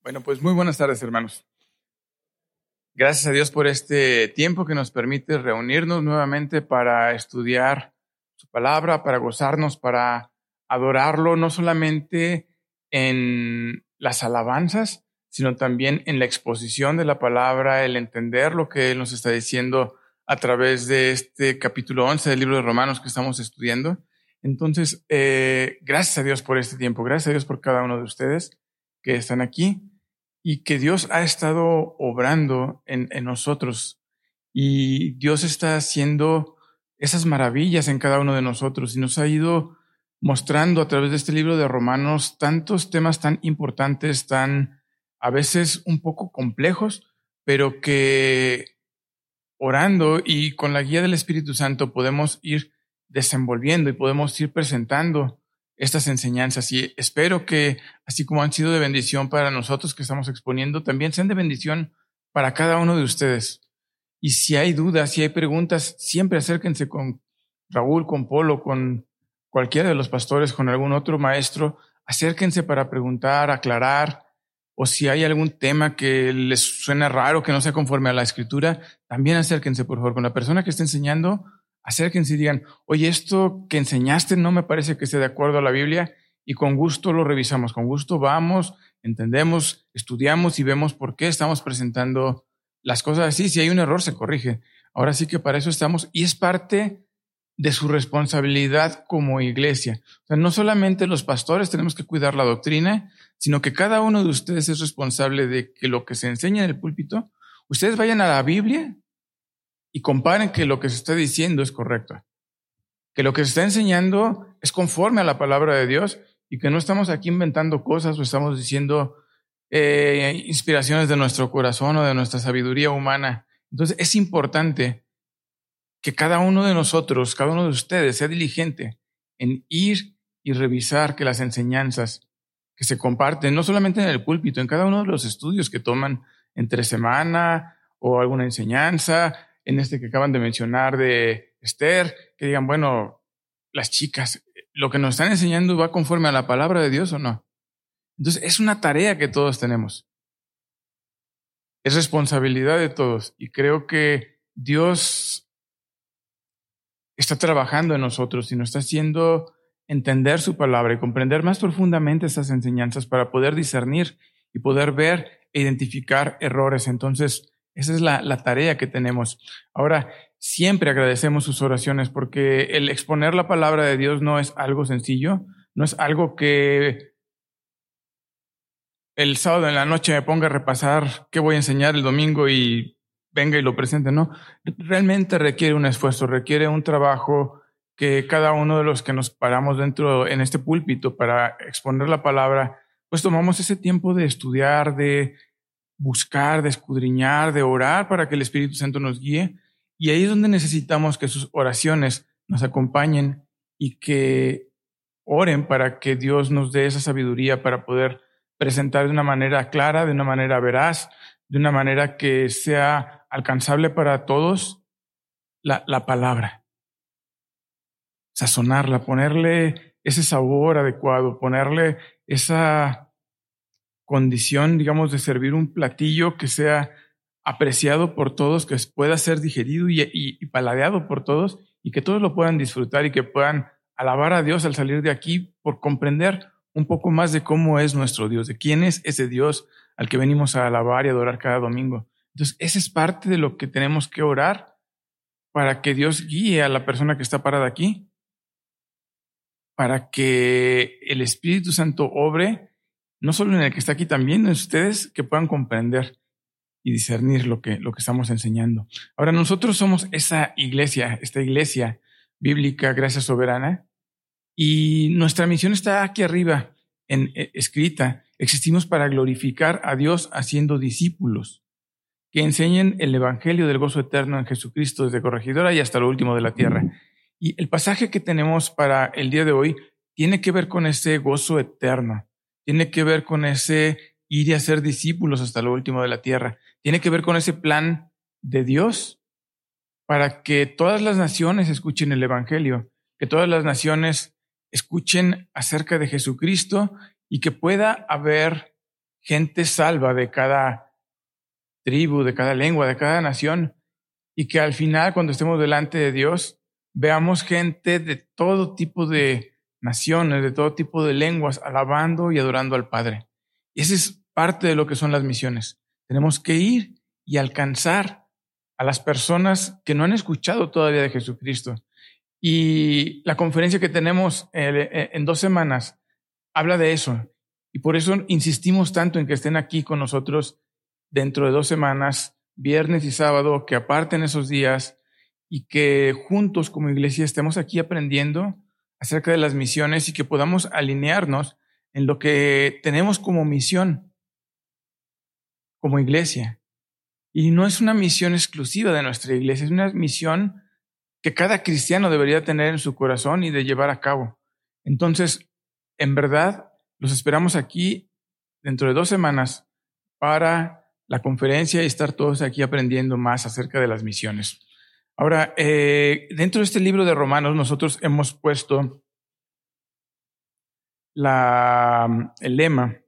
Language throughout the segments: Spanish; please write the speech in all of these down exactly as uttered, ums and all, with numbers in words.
Bueno, pues muy buenas tardes, hermanos. Gracias a Dios por este tiempo que nos permite reunirnos nuevamente para estudiar su palabra, para gozarnos, para adorarlo, no solamente en las alabanzas, sino también en la exposición de la palabra, el entender lo que Él nos está diciendo a través de este capítulo once del libro de Romanos que estamos estudiando. Entonces, eh, gracias a Dios por este tiempo, gracias a Dios por cada uno de ustedes que están aquí. Y que Dios ha estado obrando en, en nosotros y Dios está haciendo esas maravillas en cada uno de nosotros y nos ha ido mostrando a través de este libro de Romanos tantos temas tan importantes, tan a veces un poco complejos, pero que orando y con la guía del Espíritu Santo podemos ir desenvolviendo y podemos ir presentando estas enseñanzas, y espero que, así como han sido de bendición para nosotros que estamos exponiendo, también sean de bendición para cada uno de ustedes. Y si hay dudas, si hay preguntas, siempre acérquense con Raúl, con Polo, con cualquiera de los pastores, con algún otro maestro, acérquense para preguntar, aclarar, o si hay algún tema que les suena raro, que no sea conforme a la Escritura, también acérquense, por favor, con la persona que está enseñando. Acérquense y digan, oye, esto que enseñaste no me parece que esté de acuerdo a la Biblia, y con gusto lo revisamos, con gusto vamos, entendemos, estudiamos y vemos por qué estamos presentando las cosas así. Si hay un error, se corrige. Ahora sí que para eso estamos, y es parte de su responsabilidad como iglesia. O sea, no solamente los pastores tenemos que cuidar la doctrina, sino que cada uno de ustedes es responsable de que lo que se enseña en el púlpito, ustedes vayan a la Biblia y comparen que lo que se está diciendo es correcto, que lo que se está enseñando es conforme a la palabra de Dios y que no estamos aquí inventando cosas o estamos diciendo eh, inspiraciones de nuestro corazón o de nuestra sabiduría humana. Entonces es importante que cada uno de nosotros, cada uno de ustedes sea diligente en ir y revisar que las enseñanzas que se comparten, no solamente en el púlpito, en cada uno de los estudios que toman entre semana o alguna enseñanza, en este que acaban de mencionar de Esther, que digan, bueno, las chicas, ¿lo que nos están enseñando va conforme a la palabra de Dios o no? Entonces, es una tarea que todos tenemos. Es responsabilidad de todos. Y creo que Dios está trabajando en nosotros y nos está haciendo entender su palabra y comprender más profundamente estas enseñanzas para poder discernir y poder ver e identificar errores. Entonces, esa es la, la tarea que tenemos. Ahora, siempre agradecemos sus oraciones porque el exponer la palabra de Dios no es algo sencillo, no es algo que el sábado en la noche me ponga a repasar qué voy a enseñar el domingo y venga y lo presente, no. Realmente requiere un esfuerzo, requiere un trabajo que cada uno de los que nos paramos dentro en este púlpito para exponer la palabra, pues tomamos ese tiempo de estudiar, de buscar, de escudriñar, de orar para que el Espíritu Santo nos guíe. Y ahí es donde necesitamos que sus oraciones nos acompañen y que oren para que Dios nos dé esa sabiduría para poder presentar de una manera clara, de una manera veraz, de una manera que sea alcanzable para todos la, la palabra. Sazonarla, ponerle ese sabor adecuado, ponerle esa condición, digamos, de servir un platillo que sea apreciado por todos, que pueda ser digerido y, y, y paladeado por todos y que todos lo puedan disfrutar y que puedan alabar a Dios al salir de aquí por comprender un poco más de cómo es nuestro Dios, de quién es ese Dios al que venimos a alabar y adorar cada domingo. Entonces, esa es parte de lo que tenemos que orar para que Dios guíe a la persona que está parada aquí, para que el Espíritu Santo obre, no solo en el que está aquí, también en ustedes, que puedan comprender y discernir lo que, lo que estamos enseñando. Ahora, nosotros somos esa iglesia, esta iglesia bíblica, Gracia Soberana, y nuestra misión está aquí arriba, en, eh, escrita. Existimos para glorificar a Dios haciendo discípulos que enseñen el evangelio del gozo eterno en Jesucristo desde corregidora y hasta lo último de la tierra. Y el pasaje que tenemos para el día de hoy tiene que ver con ese gozo eterno, tiene que ver con ese ir y hacer discípulos hasta lo último de la tierra, tiene que ver con ese plan de Dios para que todas las naciones escuchen el evangelio, que todas las naciones escuchen acerca de Jesucristo y que pueda haber gente salva de cada tribu, de cada lengua, de cada nación, y que al final, cuando estemos delante de Dios, veamos gente de todo tipo de naciones, de todo tipo de lenguas, alabando y adorando al Padre. Y esa es parte de lo que son las misiones. Tenemos que ir y alcanzar a las personas que no han escuchado todavía de Jesucristo. Y la conferencia que tenemos en dos semanas habla de eso. Y por eso insistimos tanto en que estén aquí con nosotros dentro de dos semanas, viernes y sábado, que aparten esos días y que juntos como iglesia estemos aquí aprendiendo acerca de las misiones y que podamos alinearnos en lo que tenemos como misión, como iglesia. Y no es una misión exclusiva de nuestra iglesia, es una misión que cada cristiano debería tener en su corazón y de llevar a cabo. Entonces, en verdad, los esperamos aquí dentro de dos semanas para la conferencia y estar todos aquí aprendiendo más acerca de las misiones. Ahora, eh, dentro de este libro de Romanos, nosotros hemos puesto la, el lema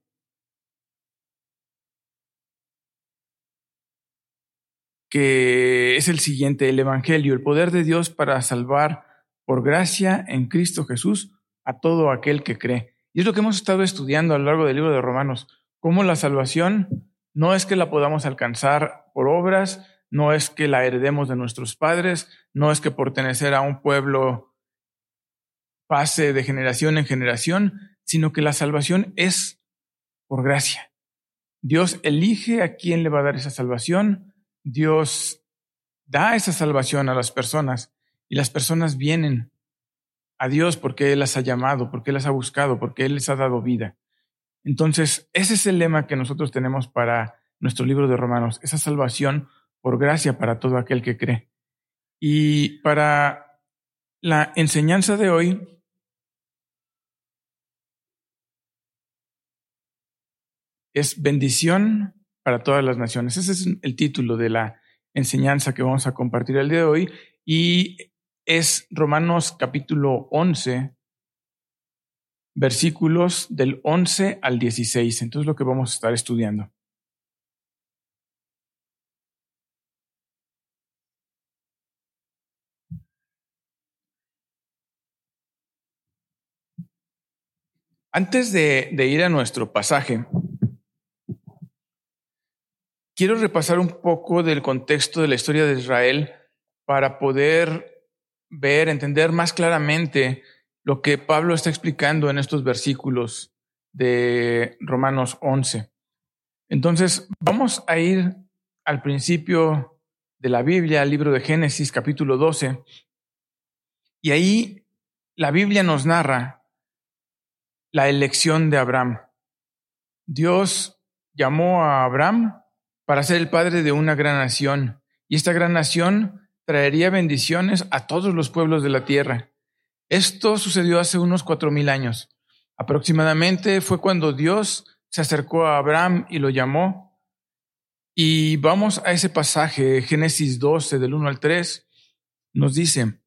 que es el siguiente: el Evangelio, el poder de Dios para salvar por gracia en Cristo Jesús a todo aquel que cree. Y es lo que hemos estado estudiando a lo largo del libro de Romanos, cómo la salvación no es que la podamos alcanzar por obras, no es que la heredemos de nuestros padres, no es que pertenecer a un pueblo pase de generación en generación, sino que la salvación es por gracia. Dios elige a quién le va a dar esa salvación, Dios da esa salvación a las personas y las personas vienen a Dios porque Él las ha llamado, porque Él las ha buscado, porque Él les ha dado vida. Entonces, ese es el lema que nosotros tenemos para nuestro libro de Romanos, esa salvación por gracia para todo aquel que cree. Y para la enseñanza de hoy, es bendición para todas las naciones. Ese es el título de la enseñanza que vamos a compartir el día de hoy y es Romanos capítulo once, versículos del once al dieciséis. Entonces, lo que vamos a estar estudiando. Antes de, de ir a nuestro pasaje, quiero repasar un poco del contexto de la historia de Israel para poder ver, entender más claramente lo que Pablo está explicando en estos versículos de Romanos once. Entonces, vamos a ir al principio de la Biblia, al libro de Génesis, capítulo doce, y ahí la Biblia nos narra la elección de Abraham. Dios llamó a Abraham para ser el padre de una gran nación, y esta gran nación traería bendiciones a todos los pueblos de la tierra. Esto sucedió hace unos cuatro mil años. Aproximadamente fue cuando Dios se acercó a Abraham y lo llamó. Y vamos a ese pasaje, Génesis doce, del uno al tres, nos dice: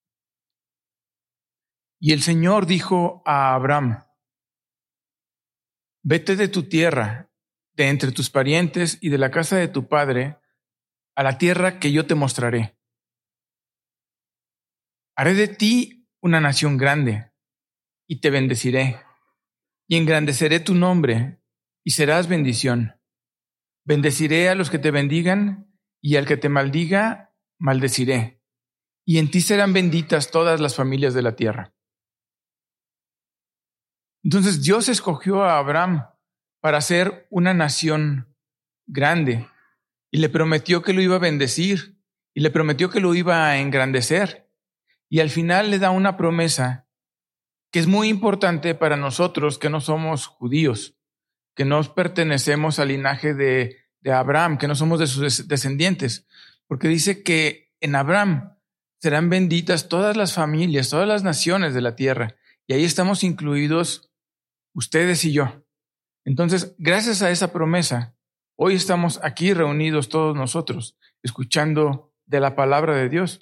y el Señor dijo a Abraham: vete de tu tierra, de entre tus parientes y de la casa de tu padre, a la tierra que yo te mostraré. Haré de ti una nación grande, y te bendeciré, y engrandeceré tu nombre, y serás bendición. Bendeciré a los que te bendigan, y al que te maldiga, maldeciré. Y en ti serán benditas todas las familias de la tierra. Entonces Dios escogió a Abraham para ser una nación grande, y le prometió que lo iba a bendecir, y le prometió que lo iba a engrandecer. Y al final le da una promesa que es muy importante para nosotros que no somos judíos, que no pertenecemos al linaje de, de Abraham, que no somos de sus descendientes, porque dice que en Abraham serán benditas todas las familias, todas las naciones de la tierra, y ahí estamos incluidos ustedes y yo. Entonces, gracias a esa promesa, hoy estamos aquí reunidos todos nosotros, escuchando de la palabra de Dios.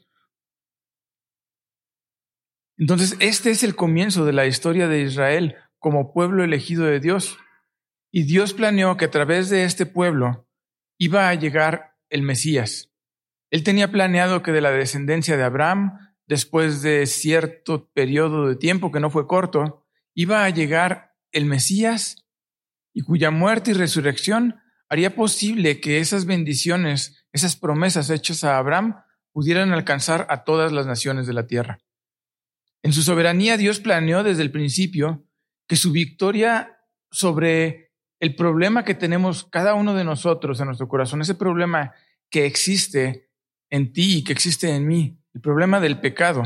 Entonces, este es el comienzo de la historia de Israel como pueblo elegido de Dios. Y Dios planeó que a través de este pueblo iba a llegar el Mesías. Él tenía planeado que de la descendencia de Abraham, después de cierto periodo de tiempo que no fue corto, iba a llegar el Mesías, y cuya muerte y resurrección haría posible que esas bendiciones, esas promesas hechas a Abraham, pudieran alcanzar a todas las naciones de la tierra. En su soberanía, Dios planeó desde el principio que su victoria sobre el problema que tenemos cada uno de nosotros en nuestro corazón, ese problema que existe en ti y que existe en mí, el problema del pecado,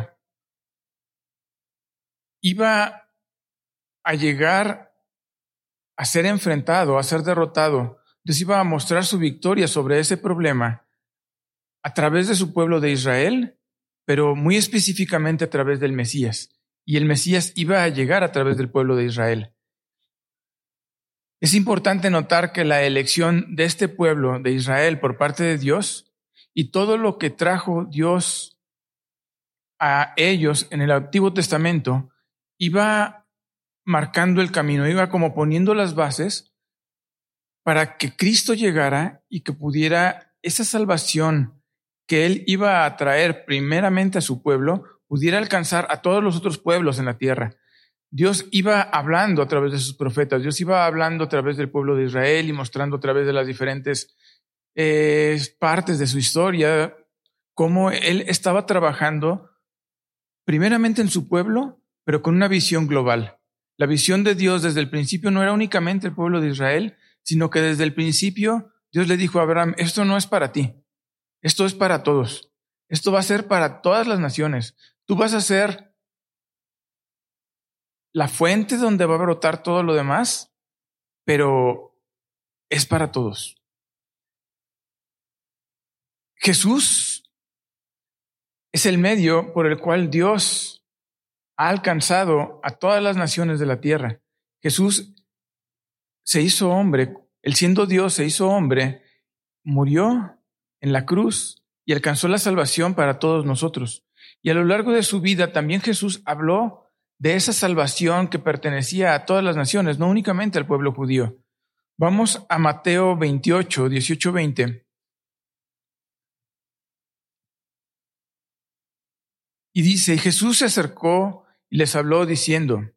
iba a llegar a ser enfrentado, a ser derrotado. Dios iba a mostrar su victoria sobre ese problema a través de su pueblo de Israel, pero muy específicamente a través del Mesías. Y el Mesías iba a llegar a través del pueblo de Israel. Es importante notar que la elección de este pueblo de Israel por parte de Dios y todo lo que trajo Dios a ellos en el Antiguo Testamento iba marcando el camino, iba como poniendo las bases para que Cristo llegara y que pudiera esa salvación que Él iba a traer primeramente a su pueblo, pudiera alcanzar a todos los otros pueblos en la tierra. Dios iba hablando a través de sus profetas, Dios iba hablando a través del pueblo de Israel y mostrando a través de las diferentes eh, partes de su historia cómo Él estaba trabajando primeramente en su pueblo, pero con una visión global. La visión de Dios desde el principio no era únicamente el pueblo de Israel, sino que desde el principio Dios le dijo a Abraham, esto no es para ti, esto es para todos, esto va a ser para todas las naciones. Tú vas a ser la fuente donde va a brotar todo lo demás, pero es para todos. Jesús es el medio por el cual Dios ha alcanzado a todas las naciones de la tierra. Jesús se hizo hombre, él siendo Dios se hizo hombre, murió en la cruz y alcanzó la salvación para todos nosotros. Y a lo largo de su vida también Jesús habló de esa salvación que pertenecía a todas las naciones, no únicamente al pueblo judío. Vamos a Mateo veintiocho, dieciocho, veinte. Y dice, Jesús se acercó y les habló diciendo,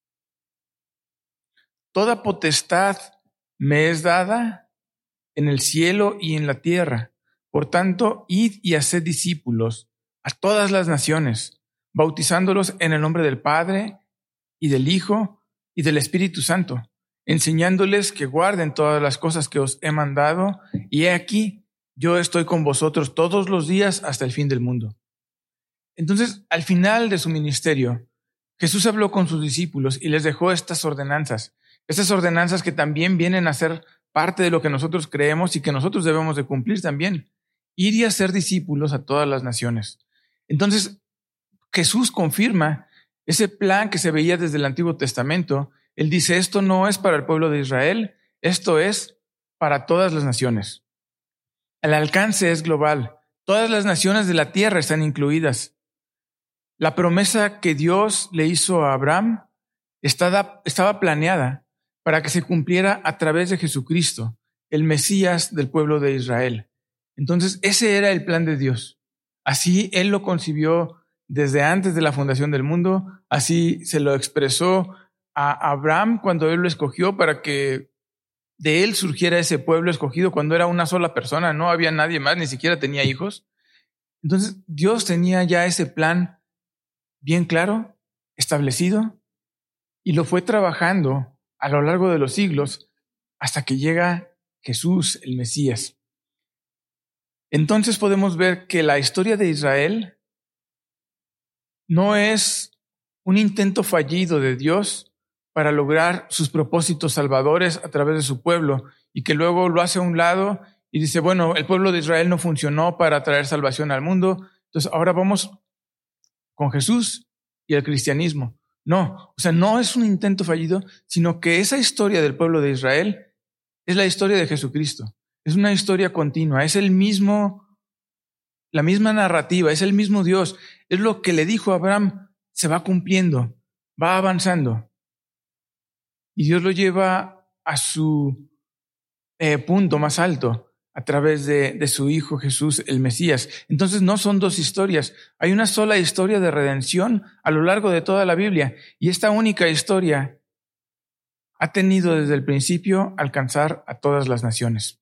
toda potestad me es dada en el cielo y en la tierra. Por tanto, id y haced discípulos a todas las naciones, bautizándolos en el nombre del Padre y del Hijo y del Espíritu Santo, enseñándoles que guarden todas las cosas que os he mandado, y he aquí, yo estoy con vosotros todos los días hasta el fin del mundo. Entonces, al final de su ministerio, Jesús habló con sus discípulos y les dejó estas ordenanzas, estas ordenanzas que también vienen a ser parte de lo que nosotros creemos y que nosotros debemos de cumplir también, ir y hacer discípulos a todas las naciones. Entonces, Jesús confirma ese plan que se veía desde el Antiguo Testamento. Él dice, esto no es para el pueblo de Israel, esto es para todas las naciones. El alcance es global. Todas las naciones de la tierra están incluidas. La promesa que Dios le hizo a Abraham estaba, estaba planeada para que se cumpliera a través de Jesucristo, el Mesías del pueblo de Israel. Entonces, ese era el plan de Dios. Así Él lo concibió desde antes de la fundación del mundo, así se lo expresó a Abraham cuando Él lo escogió para que de Él surgiera ese pueblo escogido cuando era una sola persona, no había nadie más, ni siquiera tenía hijos. Entonces, Dios tenía ya ese plan bien claro, establecido, y lo fue trabajando a lo largo de los siglos hasta que llega Jesús, el Mesías. Entonces podemos ver que la historia de Israel no es un intento fallido de Dios para lograr sus propósitos salvadores a través de su pueblo y que luego lo hace a un lado y dice, bueno, el pueblo de Israel no funcionó para traer salvación al mundo, entonces ahora vamos con Jesús y el cristianismo. No, o sea, no es un intento fallido, sino que esa historia del pueblo de Israel es la historia de Jesucristo. Es una historia continua, es el mismo, la misma narrativa, es el mismo Dios. Es lo que le dijo a Abraham, se va cumpliendo, va avanzando. Y Dios lo lleva a su eh, punto más alto a través de, de su Hijo Jesús, el Mesías. Entonces no son dos historias, hay una sola historia de redención a lo largo de toda la Biblia, y esta única historia ha tenido desde el principio alcanzar a todas las naciones.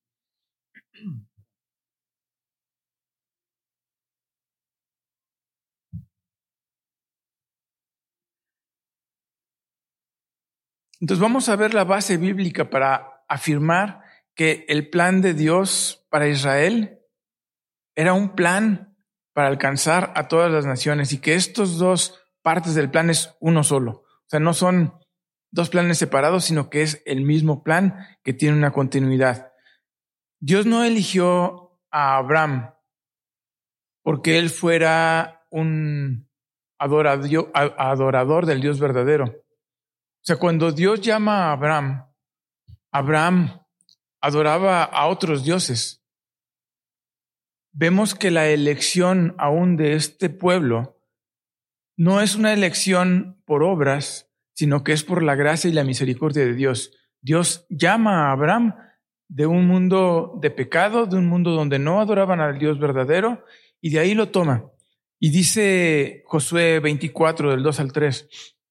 Entonces vamos a ver la base bíblica para afirmar que el plan de Dios para Israel era un plan para alcanzar a todas las naciones, y que estos dos partes del plan es uno solo. O sea, no son dos planes separados, sino que es el mismo plan que tiene una continuidad. Dios no eligió a Abraham porque él fuera un adorador del Dios verdadero. O sea, cuando Dios llama a Abraham, Abraham adoraba a otros dioses. Vemos que la elección aún de este pueblo no es una elección por obras, sino que es por la gracia y la misericordia de Dios. Dios llama a Abraham de un mundo de pecado, de un mundo donde no adoraban al Dios verdadero, y de ahí lo toma. Y dice Josué veinticuatro, del dos al tres.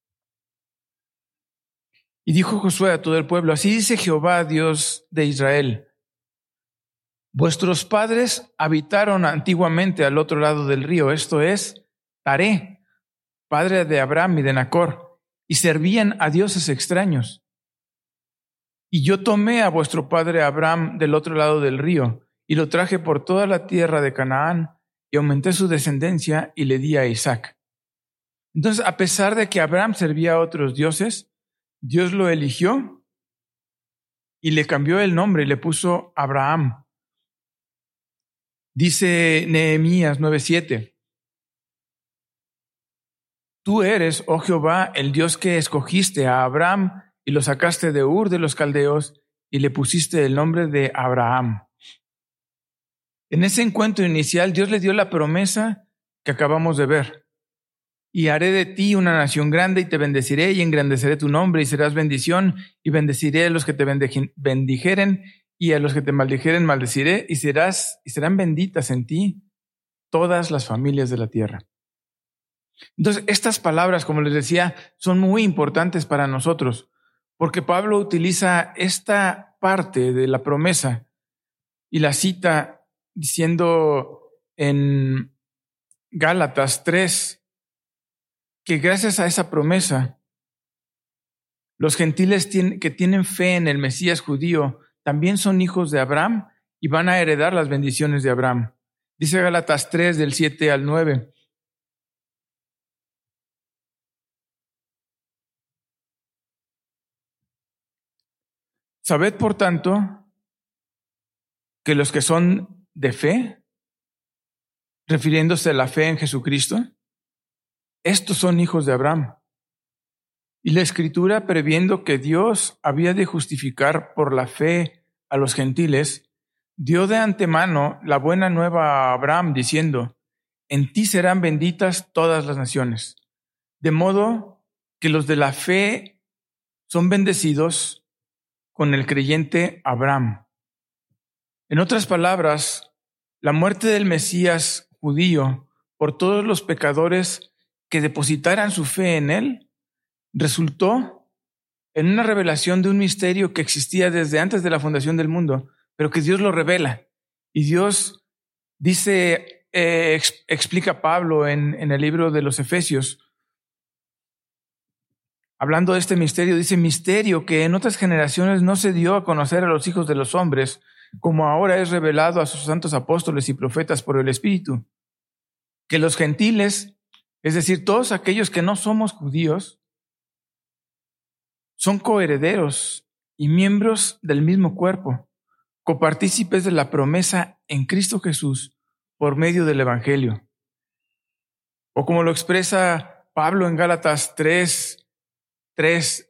Y dijo Josué a todo el pueblo: así dice Jehová, Dios de Israel: vuestros padres habitaron antiguamente al otro lado del río, esto es, Taré, padre de Abraham y de Nacor, y servían a dioses extraños. Y yo tomé a vuestro padre Abraham del otro lado del río, y lo traje por toda la tierra de Canaán, y aumenté su descendencia, y le di a Isaac. Entonces, a pesar de que Abraham servía a otros dioses, Dios lo eligió y le cambió el nombre y le puso Abraham. Dice Nehemías nueve siete: tú eres, oh Jehová, el Dios que escogiste a Abraham y lo sacaste de Ur de los Caldeos y le pusiste el nombre de Abraham. En ese encuentro inicial, Dios le dio la promesa que acabamos de ver. Y haré de ti una nación grande y te bendeciré y engrandeceré tu nombre y serás bendición, y bendeciré a los que te bendijeren y a los que te maldijeren maldeciré, y serás y serán benditas en ti todas las familias de la tierra. Entonces, estas palabras, como les decía, son muy importantes para nosotros, porque Pablo utiliza esta parte de la promesa y la cita diciendo en Gálatas tres que gracias a esa promesa, los gentiles que tienen fe en el Mesías judío también son hijos de Abraham y van a heredar las bendiciones de Abraham. Dice Gálatas tres, del siete al nueve. Sabed, por tanto, que los que son de fe, refiriéndose a la fe en Jesucristo, estos son hijos de Abraham. Y la Escritura, previendo que Dios había de justificar por la fe a los gentiles, dio de antemano la buena nueva a Abraham, diciendo: en ti serán benditas todas las naciones. De modo que los de la fe son bendecidos con el creyente Abraham. En otras palabras, la muerte del Mesías judío por todos los pecadores que depositaran su fe en él resultó en una revelación de un misterio que existía desde antes de la fundación del mundo, pero que Dios lo revela. Y Dios dice, eh, ex, explica Pablo en, en el libro de los Efesios, hablando de este misterio, dice: misterio que en otras generaciones no se dio a conocer a los hijos de los hombres, como ahora es revelado a sus santos apóstoles y profetas por el Espíritu, que los gentiles, es decir, todos aquellos que no somos judíos, son coherederos y miembros del mismo cuerpo, copartícipes de la promesa en Cristo Jesús por medio del Evangelio. O como lo expresa Pablo en Gálatas tres, tres,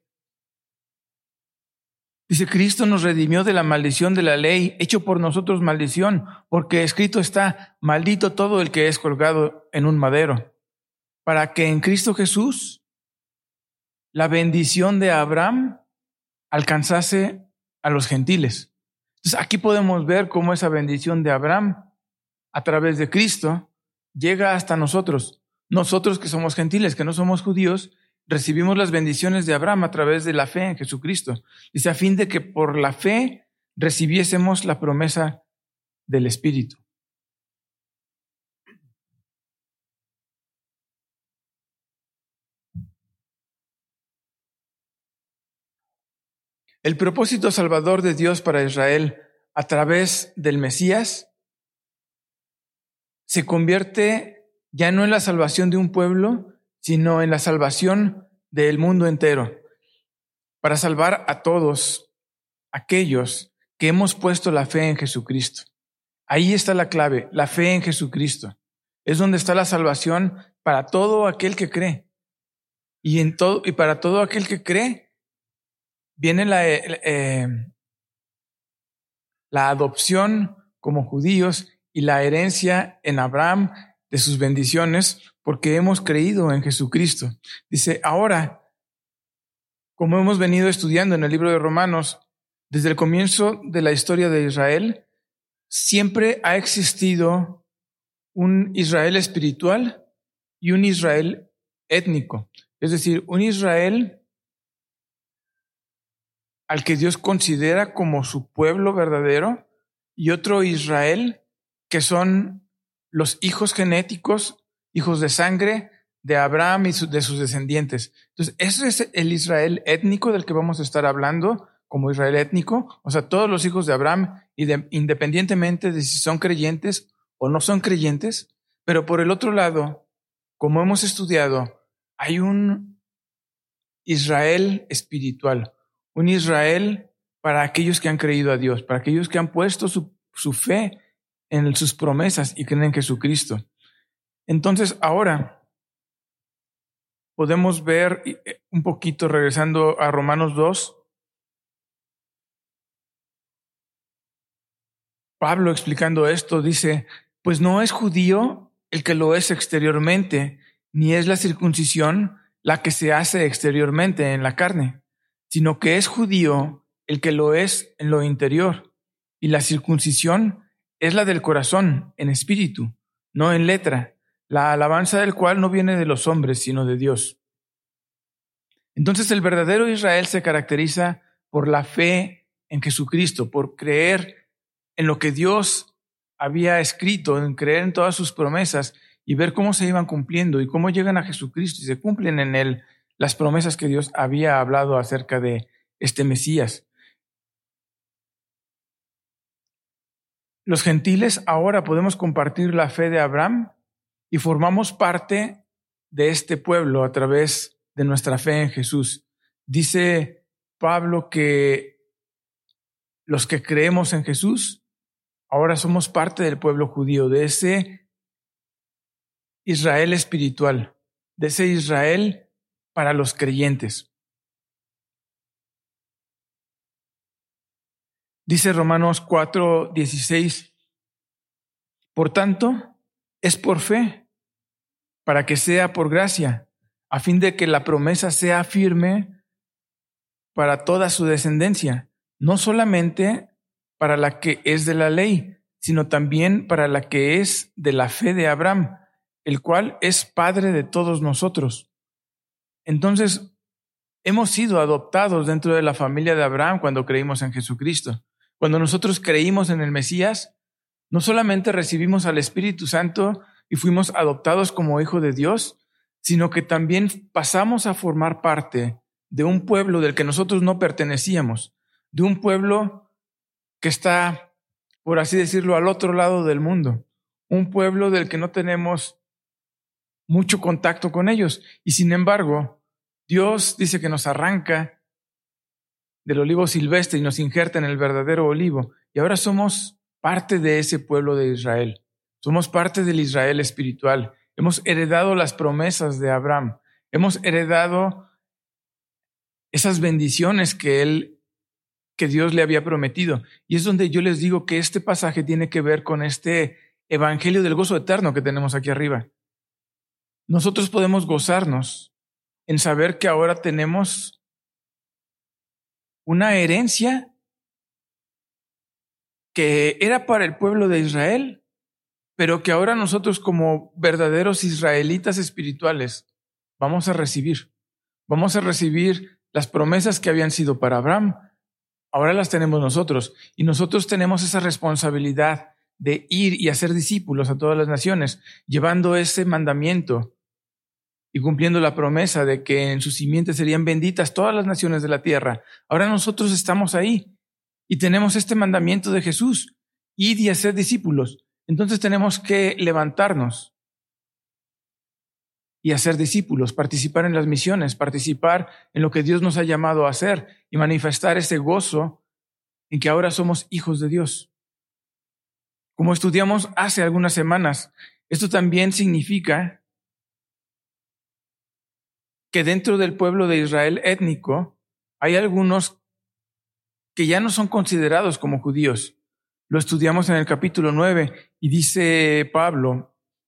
dice: Cristo nos redimió de la maldición de la ley, hecho por nosotros maldición, porque escrito está: maldito todo el que es colgado en un madero, para que en Cristo Jesús la bendición de Abraham alcanzase a los gentiles. Entonces aquí podemos ver cómo esa bendición de Abraham a través de Cristo llega hasta nosotros. Nosotros que somos gentiles, que no somos judíos, recibimos las bendiciones de Abraham a través de la fe en Jesucristo. Dice, a fin de que por la fe recibiésemos la promesa del Espíritu. El propósito salvador de Dios para Israel a través del Mesías se convierte ya no en la salvación de un pueblo, sino en la salvación del mundo entero, para salvar a todos aquellos que hemos puesto la fe en Jesucristo. Ahí está la clave, la fe en Jesucristo. Es donde está la salvación para todo aquel que cree. Y, en todo, y para todo aquel que cree, viene la, eh, la adopción como judíos y la herencia en Abraham de sus bendiciones, porque hemos creído en Jesucristo. Dice, ahora, como hemos venido estudiando en el libro de Romanos, desde el comienzo de la historia de Israel, siempre ha existido un Israel espiritual y un Israel étnico. Es decir, un Israel al que Dios considera como su pueblo verdadero y otro Israel que son los hijos genéticos, hijos de sangre de Abraham y de sus descendientes. Entonces, ese es el Israel étnico del que vamos a estar hablando como Israel étnico, o sea, todos los hijos de Abraham, y de, independientemente de si son creyentes o no son creyentes. Pero por el otro lado, como hemos estudiado, hay un Israel espiritual, un Israel para aquellos que han creído a Dios, para aquellos que han puesto su, su fe en sus promesas y creen en Jesucristo. Entonces, ahora podemos ver un poquito, regresando a Romanos dos, Pablo explicando esto dice, pues no es judío el que lo es exteriormente, ni es la circuncisión la que se hace exteriormente en la carne, sino que es judío el que lo es en lo interior, y la circuncisión es la del corazón, en espíritu, no en letra, la alabanza del cual no viene de los hombres, sino de Dios. Entonces el verdadero Israel se caracteriza por la fe en Jesucristo, por creer en lo que Dios había escrito, en creer en todas sus promesas y ver cómo se iban cumpliendo y cómo llegan a Jesucristo y se cumplen en él las promesas que Dios había hablado acerca de este Mesías. Los gentiles ahora podemos compartir la fe de Abraham y formamos parte de este pueblo a través de nuestra fe en Jesús. Dice Pablo que los que creemos en Jesús ahora somos parte del pueblo judío, de ese Israel espiritual, de ese Israel para los creyentes. Dice Romanos cuatro dieciséis, por tanto, es por fe, para que sea por gracia, a fin de que la promesa sea firme para toda su descendencia, no solamente para la que es de la ley, sino también para la que es de la fe de Abraham, el cual es padre de todos nosotros. Entonces, hemos sido adoptados dentro de la familia de Abraham cuando creímos en Jesucristo. Cuando nosotros creímos en el Mesías, no solamente recibimos al Espíritu Santo y fuimos adoptados como hijo de Dios, sino que también pasamos a formar parte de un pueblo del que nosotros no pertenecíamos, de un pueblo que está, por así decirlo, al otro lado del mundo, un pueblo del que no tenemos mucho contacto con ellos. Y sin embargo, Dios dice que nos arranca del olivo silvestre y nos injerta en el verdadero olivo. Y ahora somos parte de ese pueblo de Israel. Somos parte del Israel espiritual. Hemos heredado las promesas de Abraham. Hemos heredado esas bendiciones que él que Dios le había prometido. Y es donde yo les digo que este pasaje tiene que ver con este evangelio del gozo eterno que tenemos aquí arriba. Nosotros podemos gozarnos en saber que ahora tenemos una herencia que era para el pueblo de Israel, pero que ahora nosotros como verdaderos israelitas espirituales vamos a recibir. Vamos a recibir las promesas que habían sido para Abraham. Ahora las tenemos nosotros y nosotros tenemos esa responsabilidad de ir y hacer discípulos a todas las naciones, llevando ese mandamiento y cumpliendo la promesa de que en su simiente serían benditas todas las naciones de la tierra. Ahora nosotros estamos ahí y tenemos este mandamiento de Jesús, ir y hacer discípulos. Entonces tenemos que levantarnos y hacer discípulos, participar en las misiones, participar en lo que Dios nos ha llamado a hacer y manifestar ese gozo en que ahora somos hijos de Dios. Como estudiamos hace algunas semanas, esto también significa que dentro del pueblo de Israel étnico hay algunos que ya no son considerados como judíos. Lo estudiamos en el capítulo nueve y dice Pablo,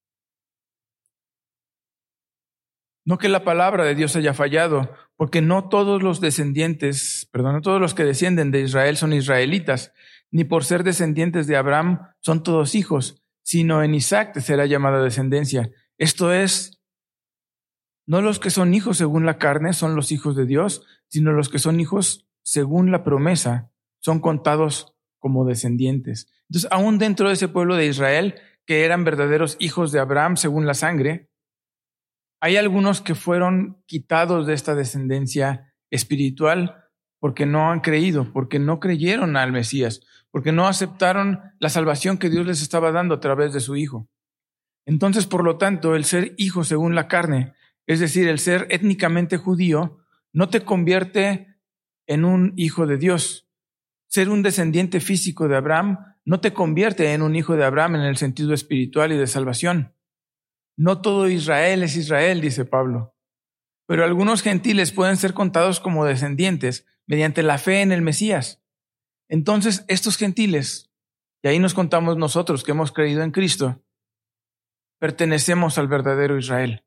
no que la palabra de Dios haya fallado, porque no todos los descendientes, perdón, no todos los que descienden de Israel son israelitas, ni por ser descendientes de Abraham son todos hijos, sino en Isaac te será llamada descendencia. Esto es, no los que son hijos según la carne son los hijos de Dios, sino los que son hijos según la promesa son contados como descendientes. Entonces, aún dentro de ese pueblo de Israel, que eran verdaderos hijos de Abraham según la sangre, hay algunos que fueron quitados de esta descendencia espiritual porque no han creído, porque no creyeron al Mesías, porque no aceptaron la salvación que Dios les estaba dando a través de su Hijo. Entonces, por lo tanto, el ser hijo según la carne, es decir, el ser étnicamente judío, no te convierte en un hijo de Dios. Ser un descendiente físico de Abraham no te convierte en un hijo de Abraham en el sentido espiritual y de salvación. No todo Israel es Israel, dice Pablo, pero algunos gentiles pueden ser contados como descendientes mediante la fe en el Mesías. Entonces, estos gentiles, y ahí nos contamos nosotros que hemos creído en Cristo, pertenecemos al verdadero Israel.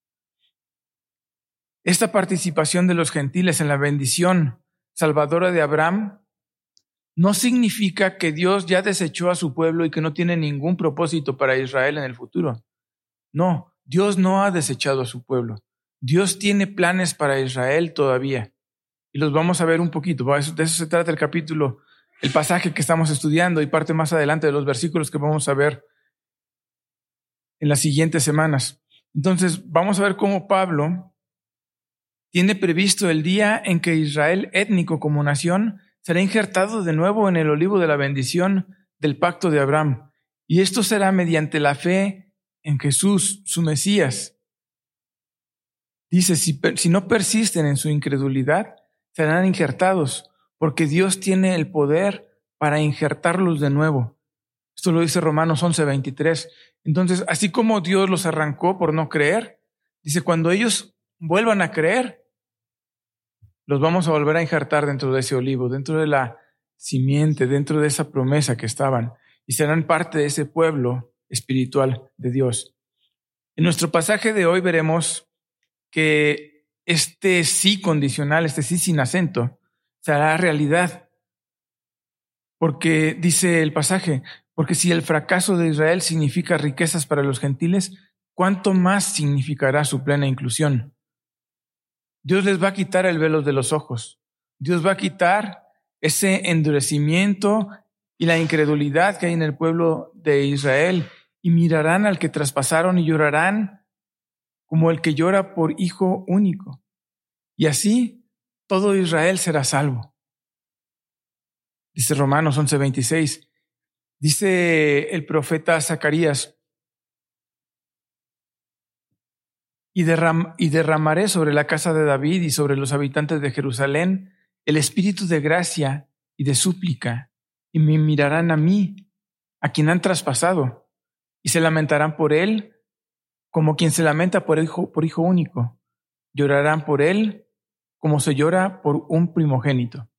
Esta participación de los gentiles en la bendición salvadora de Abraham no significa que Dios ya desechó a su pueblo y que no tiene ningún propósito para Israel en el futuro. No, Dios no ha desechado a su pueblo. Dios tiene planes para Israel todavía. Y los vamos a ver un poquito. De eso se trata el capítulo, el pasaje que estamos estudiando y parte más adelante de los versículos que vamos a ver en las siguientes semanas. Entonces, vamos a ver cómo Pablo tiene previsto el día en que Israel étnico como nación será injertado de nuevo en el olivo de la bendición del pacto de Abraham. Y esto será mediante la fe en Jesús, su Mesías. Dice, si, si no persisten en su incredulidad, serán injertados, porque Dios tiene el poder para injertarlos de nuevo. Esto lo dice Romanos once veintitrés. Entonces, así como Dios los arrancó por no creer, dice, cuando ellos vuelvan a creer, los vamos a volver a injertar dentro de ese olivo, dentro de la simiente, dentro de esa promesa que estaban, y serán parte de ese pueblo espiritual de Dios. En nuestro pasaje de hoy veremos que este sí condicional, este sí sin acento, será realidad. Porque dice el pasaje, porque si el fracaso de Israel significa riquezas para los gentiles, ¿cuánto más significará su plena inclusión? Dios les va a quitar el velo de los ojos. Dios va a quitar ese endurecimiento y la incredulidad que hay en el pueblo de Israel. Y mirarán al que traspasaron y llorarán como el que llora por hijo único. Y así todo Israel será salvo. Dice Romanos once veintiséis. Dice el profeta Zacarías, y, derram- y derramaré sobre la casa de David y sobre los habitantes de Jerusalén el espíritu de gracia y de súplica, y me mirarán a mí, a quien han traspasado, y se lamentarán por él como quien se lamenta por hijo, por hijo único. Llorarán por él como se llora por un primogénito.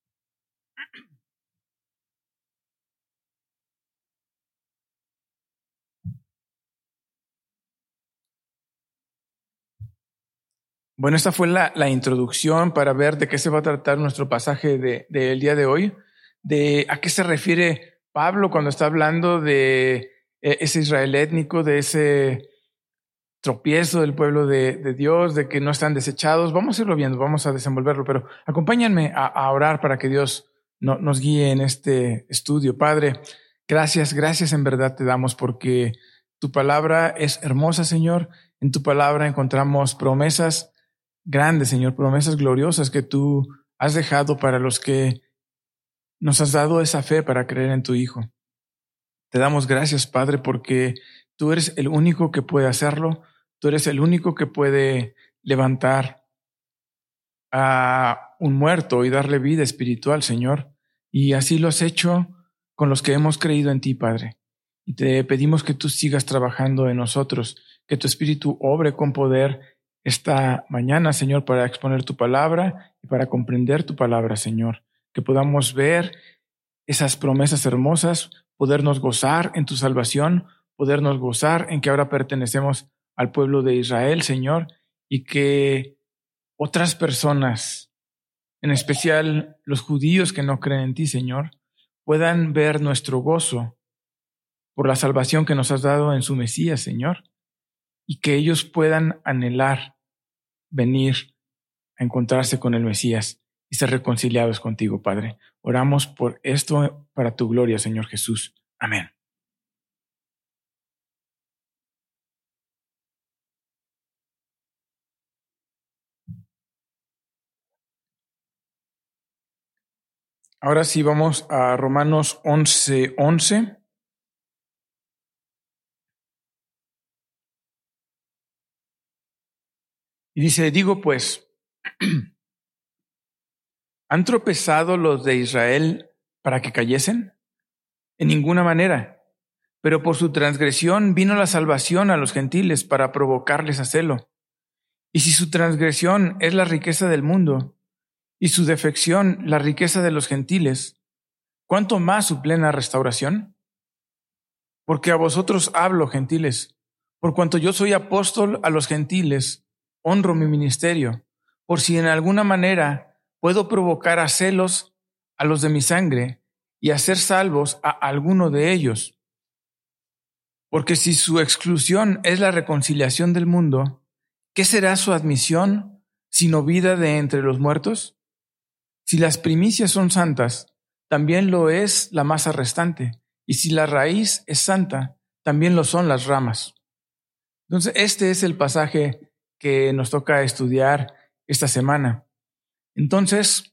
Bueno, esta fue la, la introducción para ver de qué se va a tratar nuestro pasaje de, de el día de hoy, de a qué se refiere Pablo cuando está hablando de ese Israel étnico, de ese tropiezo del pueblo de, de Dios, de que no están desechados. Vamos a irlo viendo, vamos a desenvolverlo, pero acompáñenme a, a orar para que Dios no, nos guíe en este estudio. Padre, gracias, gracias en verdad te damos porque tu palabra es hermosa, Señor. En tu palabra encontramos promesas grandes, Señor, promesas gloriosas que tú has dejado para los que nos has dado esa fe para creer en tu Hijo. Te damos gracias, Padre, porque tú eres el único que puede hacerlo. Tú eres el único que puede levantar a un muerto y darle vida espiritual, Señor. Y así lo has hecho con los que hemos creído en ti, Padre. Y te pedimos que tú sigas trabajando en nosotros, que tu Espíritu obre con poder esta mañana, Señor, para exponer tu palabra y para comprender tu palabra, Señor. Que podamos ver esas promesas hermosas, podernos gozar en tu salvación, podernos gozar en que ahora pertenecemos al pueblo de Israel, Señor, y que otras personas, en especial los judíos que no creen en ti, Señor, puedan ver nuestro gozo por la salvación que nos has dado en su Mesías, Señor, y que ellos puedan anhelar venir a encontrarse con el Mesías y ser reconciliados contigo, Padre. Oramos por esto para tu gloria, Señor Jesús. Amén. Ahora sí vamos a Romanos once, once. Y dice, digo pues, ¿han tropezado los de Israel para que cayesen? En ninguna manera. Pero por su transgresión vino la salvación a los gentiles para provocarles a celo. Y si su transgresión es la riqueza del mundo, y su defección la riqueza de los gentiles, ¿cuánto más su plena restauración? Porque a vosotros hablo, gentiles, por cuanto yo soy apóstol a los gentiles, honro mi ministerio, por si en alguna manera puedo provocar a celos a los de mi sangre y hacer salvos a alguno de ellos. Porque si su exclusión es la reconciliación del mundo, ¿qué será su admisión sino vida de entre los muertos? Si las primicias son santas, también lo es la masa restante, y si la raíz es santa, también lo son las ramas. Entonces, este es el pasaje que nos toca estudiar esta semana. Entonces,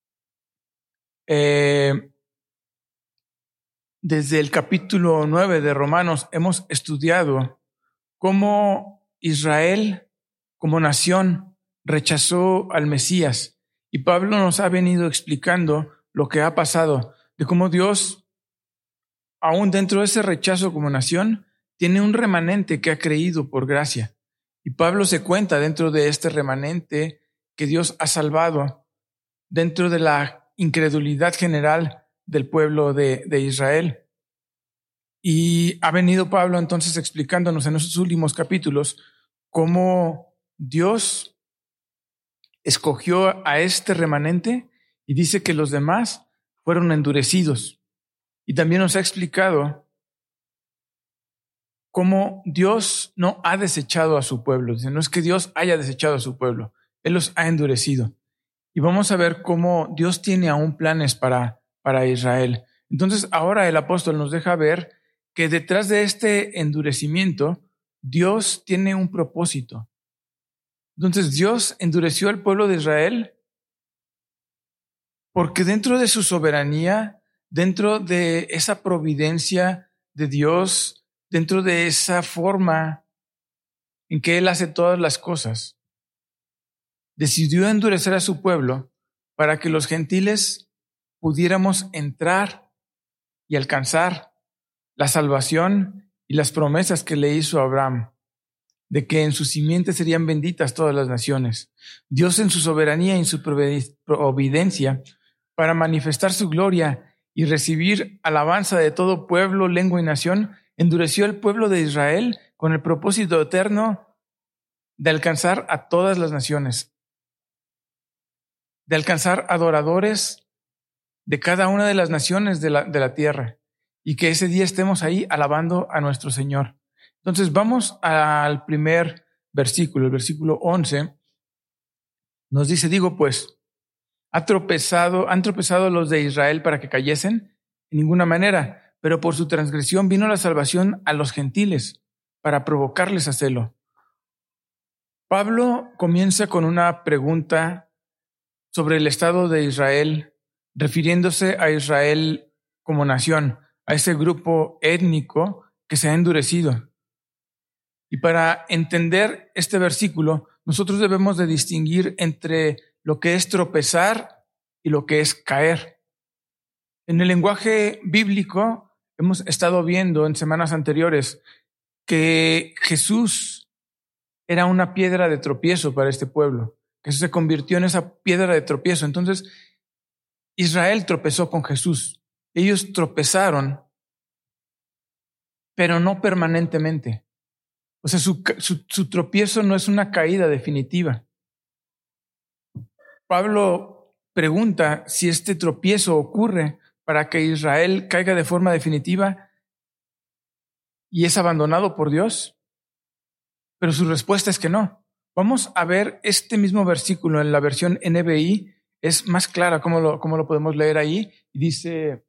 eh, desde el capítulo nueve de Romanos hemos estudiado cómo Israel, como nación, rechazó al Mesías. Y Pablo nos ha venido explicando lo que ha pasado, de cómo Dios, aún dentro de ese rechazo como nación, tiene un remanente que ha creído por gracia. Y Pablo se cuenta dentro de este remanente que Dios ha salvado, dentro de la incredulidad general del pueblo de, de Israel. Y ha venido Pablo entonces explicándonos en esos últimos capítulos cómo Dios escogió a este remanente y dice que los demás fueron endurecidos. Y también nos ha explicado cómo Dios no ha desechado a su pueblo. Dice, no es que Dios haya desechado a su pueblo, Él los ha endurecido. Y vamos a ver cómo Dios tiene aún planes para, para Israel. Entonces ahora el apóstol nos deja ver que detrás de este endurecimiento, Dios tiene un propósito. Entonces Dios endureció al pueblo de Israel porque dentro de su soberanía, dentro de esa providencia de Dios, dentro de esa forma en que Él hace todas las cosas, decidió endurecer a su pueblo para que los gentiles pudiéramos entrar y alcanzar la salvación y las promesas que le hizo a Abraham, de que en su simiente serían benditas todas las naciones. Dios en su soberanía y en su providencia, para manifestar su gloria y recibir alabanza de todo pueblo, lengua y nación, endureció el pueblo de Israel con el propósito eterno de alcanzar a todas las naciones, de alcanzar adoradores de cada una de las naciones de la, de la tierra. y que ese día estemos ahí alabando a nuestro Señor. Entonces vamos al primer versículo, el versículo once. Nos dice, digo pues, ¿ha tropezado, ¿han tropezado los de Israel para que cayesen? En ninguna manera, pero por su transgresión vino la salvación a los gentiles para provocarles a celo. Pablo comienza con una pregunta sobre el estado de Israel, refiriéndose a Israel como nación, a ese grupo étnico que se ha endurecido. Y para entender este versículo, nosotros debemos de distinguir entre lo que es tropezar y lo que es caer. En el lenguaje bíblico, hemos estado viendo en semanas anteriores que Jesús era una piedra de tropiezo para este pueblo. Jesús se convirtió en esa piedra de tropiezo. Entonces, Israel tropezó con Jesús. Ellos tropezaron, pero no permanentemente. O sea, su, su, su tropiezo no es una caída definitiva. Pablo pregunta si este tropiezo ocurre para que Israel caiga de forma definitiva y es abandonado por Dios. Pero su respuesta es que no. Vamos a ver este mismo versículo en la versión N B I. Es más clara cómo lo, cómo lo podemos leer ahí. Y dice,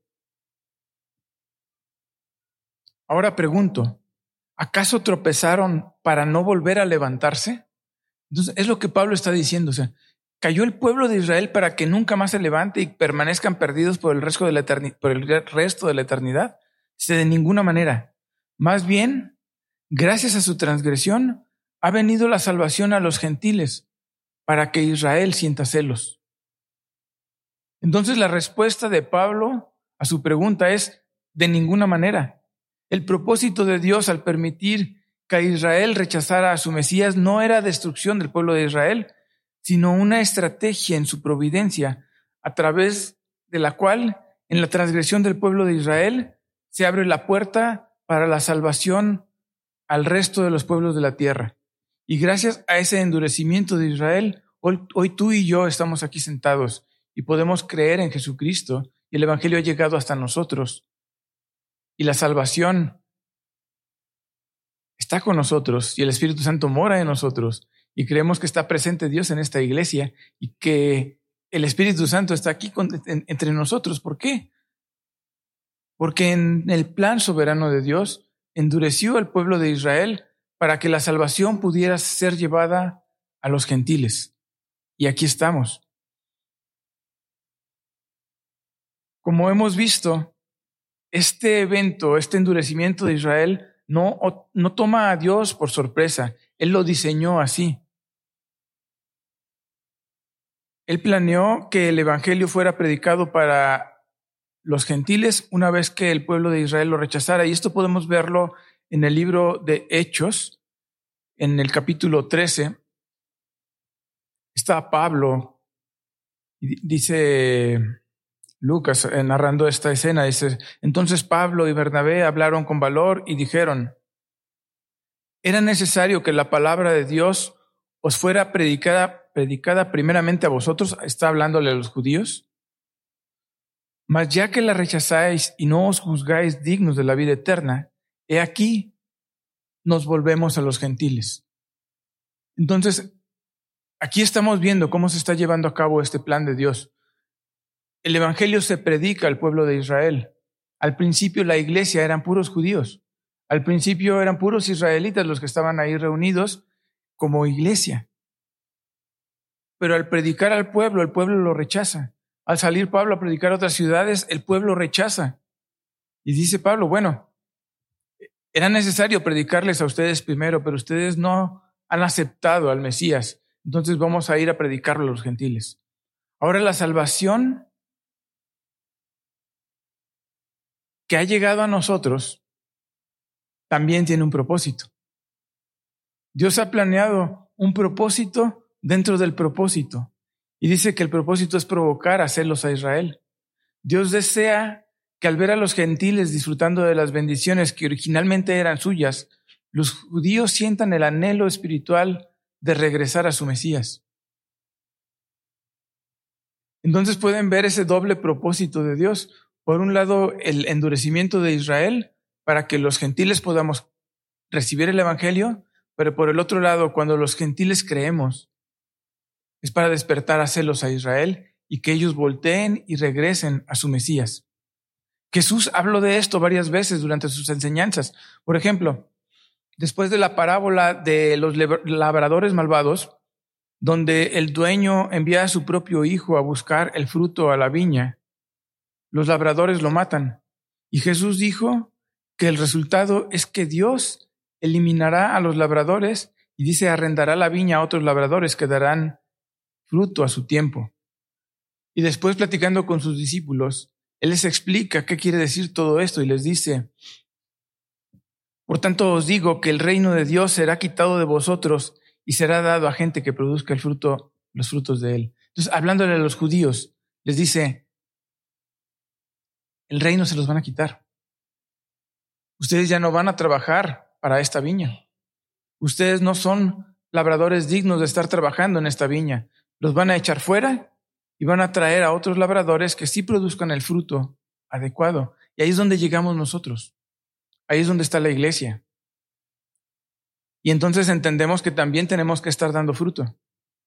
ahora pregunto, ¿acaso tropezaron para no volver a levantarse? Entonces, es lo que Pablo está diciendo. O sea, ¿cayó el pueblo de Israel para que nunca más se levante y permanezcan perdidos por el resto de la eternidad? Por el resto de la eternidad? Dice, de ninguna manera. Más bien, gracias a su transgresión, ha venido la salvación a los gentiles para que Israel sienta celos. Entonces, la respuesta de Pablo a su pregunta es, de ninguna manera. El propósito de Dios al permitir que Israel rechazara a su Mesías no era destrucción del pueblo de Israel, sino una estrategia en su providencia, a través de la cual, en la transgresión del pueblo de Israel, se abre la puerta para la salvación al resto de los pueblos de la tierra. Y gracias a ese endurecimiento de Israel, hoy, hoy tú y yo estamos aquí sentados y podemos creer en Jesucristo y el Evangelio ha llegado hasta nosotros. Y la salvación está con nosotros y el Espíritu Santo mora en nosotros y creemos que está presente Dios en esta iglesia y que el Espíritu Santo está aquí con, en, entre nosotros. ¿Por qué? Porque en el plan soberano de Dios endureció al pueblo de Israel para que la salvación pudiera ser llevada a los gentiles. Y aquí estamos. Como hemos visto, este evento, este endurecimiento de Israel no, no toma a Dios por sorpresa. Él lo diseñó así. Él planeó que el evangelio fuera predicado para los gentiles una vez que el pueblo de Israel lo rechazara. Y esto podemos verlo en el libro de Hechos, en el capítulo trece. Está Pablo, y dice Lucas, narrando esta escena, dice, entonces Pablo y Bernabé hablaron con valor y dijeron, era necesario que la palabra de Dios os fuera predicada, predicada primeramente a vosotros, está hablándole a los judíos, mas ya que la rechazáis y no os juzgáis dignos de la vida eterna, he aquí nos volvemos a los gentiles. Entonces, aquí estamos viendo cómo se está llevando a cabo este plan de Dios. El evangelio se predica al pueblo de Israel. Al principio la iglesia eran puros judíos. Al principio eran puros israelitas los que estaban ahí reunidos como iglesia. Pero al predicar al pueblo, el pueblo lo rechaza. Al salir Pablo a predicar a otras ciudades, el pueblo rechaza. Y dice Pablo, bueno, era necesario predicarles a ustedes primero, pero ustedes no han aceptado al Mesías. Entonces vamos a ir a predicarlo a los gentiles. Ahora la salvación que ha llegado a nosotros también tiene un propósito. Dios ha planeado un propósito dentro del propósito y dice que el propósito es provocar a celos a Israel. Dios desea que al ver a los gentiles disfrutando de las bendiciones que originalmente eran suyas, los judíos sientan el anhelo espiritual de regresar a su Mesías. Entonces pueden ver ese doble propósito de Dios. Por un lado, el endurecimiento de Israel para que los gentiles podamos recibir el evangelio, pero por el otro lado, cuando los gentiles creemos, es para despertar a celos a Israel y que ellos volteen y regresen a su Mesías. Jesús habló de esto varias veces durante sus enseñanzas. Por ejemplo, después de la parábola de los labradores malvados, donde el dueño envía a su propio hijo a buscar el fruto a la viña, los labradores lo matan. Y Jesús dijo que el resultado es que Dios eliminará a los labradores y dice arrendará la viña a otros labradores que darán fruto a su tiempo. Y después, platicando con sus discípulos, Él les explica qué quiere decir todo esto y les dice: por tanto os digo que el reino de Dios será quitado de vosotros y será dado a gente que produzca el fruto, los frutos de Él. Entonces, hablándole a los judíos, les dice: el reino se los van a quitar. Ustedes ya no van a trabajar para esta viña. Ustedes no son labradores dignos de estar trabajando en esta viña. Los van a echar fuera y van a traer a otros labradores que sí produzcan el fruto adecuado. Y ahí es donde llegamos nosotros. Ahí es donde está la iglesia. Y entonces entendemos que también tenemos que estar dando fruto.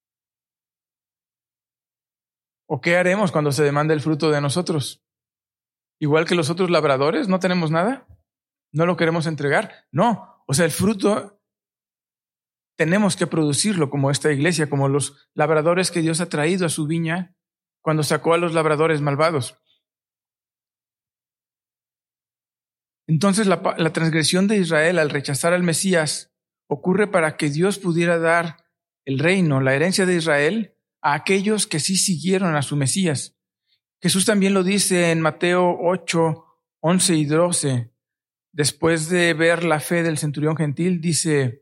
¿O qué haremos cuando se demande el fruto de nosotros? Igual que los otros labradores, ¿no tenemos nada? ¿No lo queremos entregar? No. O sea, el fruto tenemos que producirlo como esta iglesia, como los labradores que Dios ha traído a su viña cuando sacó a los labradores malvados. Entonces la, la transgresión de Israel al rechazar al Mesías ocurre para que Dios pudiera dar el reino, la herencia de Israel, a aquellos que sí siguieron a su Mesías. Jesús también lo dice en Mateo ocho, once y doce. Después de ver la fe del centurión gentil, dice: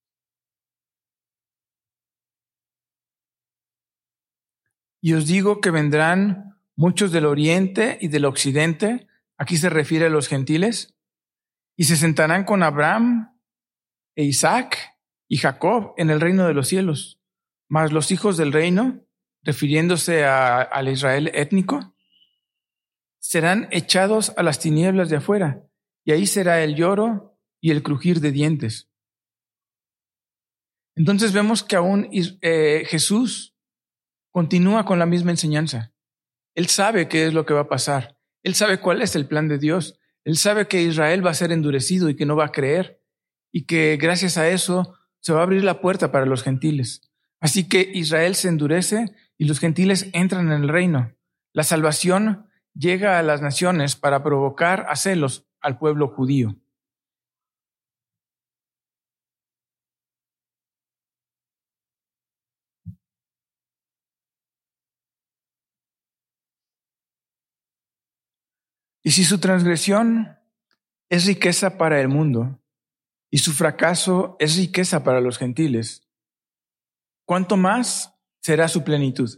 y os digo que vendrán muchos del oriente y del occidente, aquí se refiere a los gentiles, y se sentarán con Abraham e Isaac y Jacob en el reino de los cielos. Mas los hijos del reino, refiriéndose a, al Israel étnico, serán echados a las tinieblas de afuera, y ahí será el lloro y el crujir de dientes. Entonces vemos que aún eh, Jesús continúa con la misma enseñanza. Él sabe qué es lo que va a pasar. Él sabe cuál es el plan de Dios. Él sabe que Israel va a ser endurecido y que no va a creer, y que gracias a eso se va a abrir la puerta para los gentiles. Así que Israel se endurece y los gentiles entran en el reino. La salvación llega a las naciones para provocar a celos al pueblo judío. Y si su transgresión es riqueza para el mundo y su fracaso es riqueza para los gentiles, ¿cuánto más será su plenitud?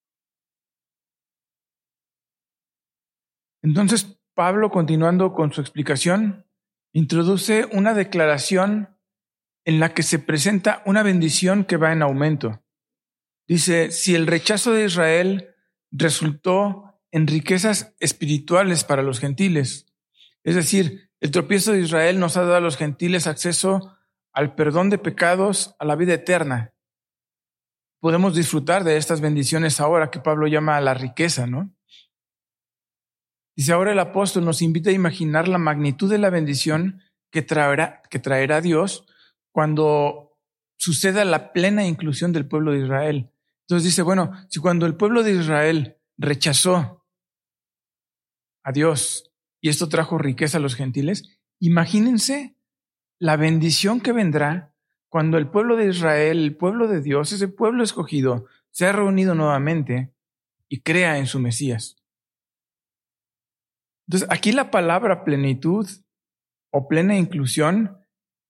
Entonces, Pablo, continuando con su explicación, introduce una declaración en la que se presenta una bendición que va en aumento. Dice: si el rechazo de Israel resultó en riquezas espirituales para los gentiles, es decir, el tropiezo de Israel nos ha dado a los gentiles acceso al perdón de pecados, a la vida eterna. Podemos disfrutar de estas bendiciones ahora que Pablo llama la riqueza, ¿no? Dice: ahora el apóstol nos invita a imaginar la magnitud de la bendición que traerá, que traerá Dios cuando suceda la plena inclusión del pueblo de Israel. Entonces dice, bueno, si cuando el pueblo de Israel rechazó a Dios y esto trajo riqueza a los gentiles, imagínense la bendición que vendrá cuando el pueblo de Israel, el pueblo de Dios, ese pueblo escogido, se ha reunido nuevamente y crea en su Mesías. Entonces, aquí la palabra plenitud o plena inclusión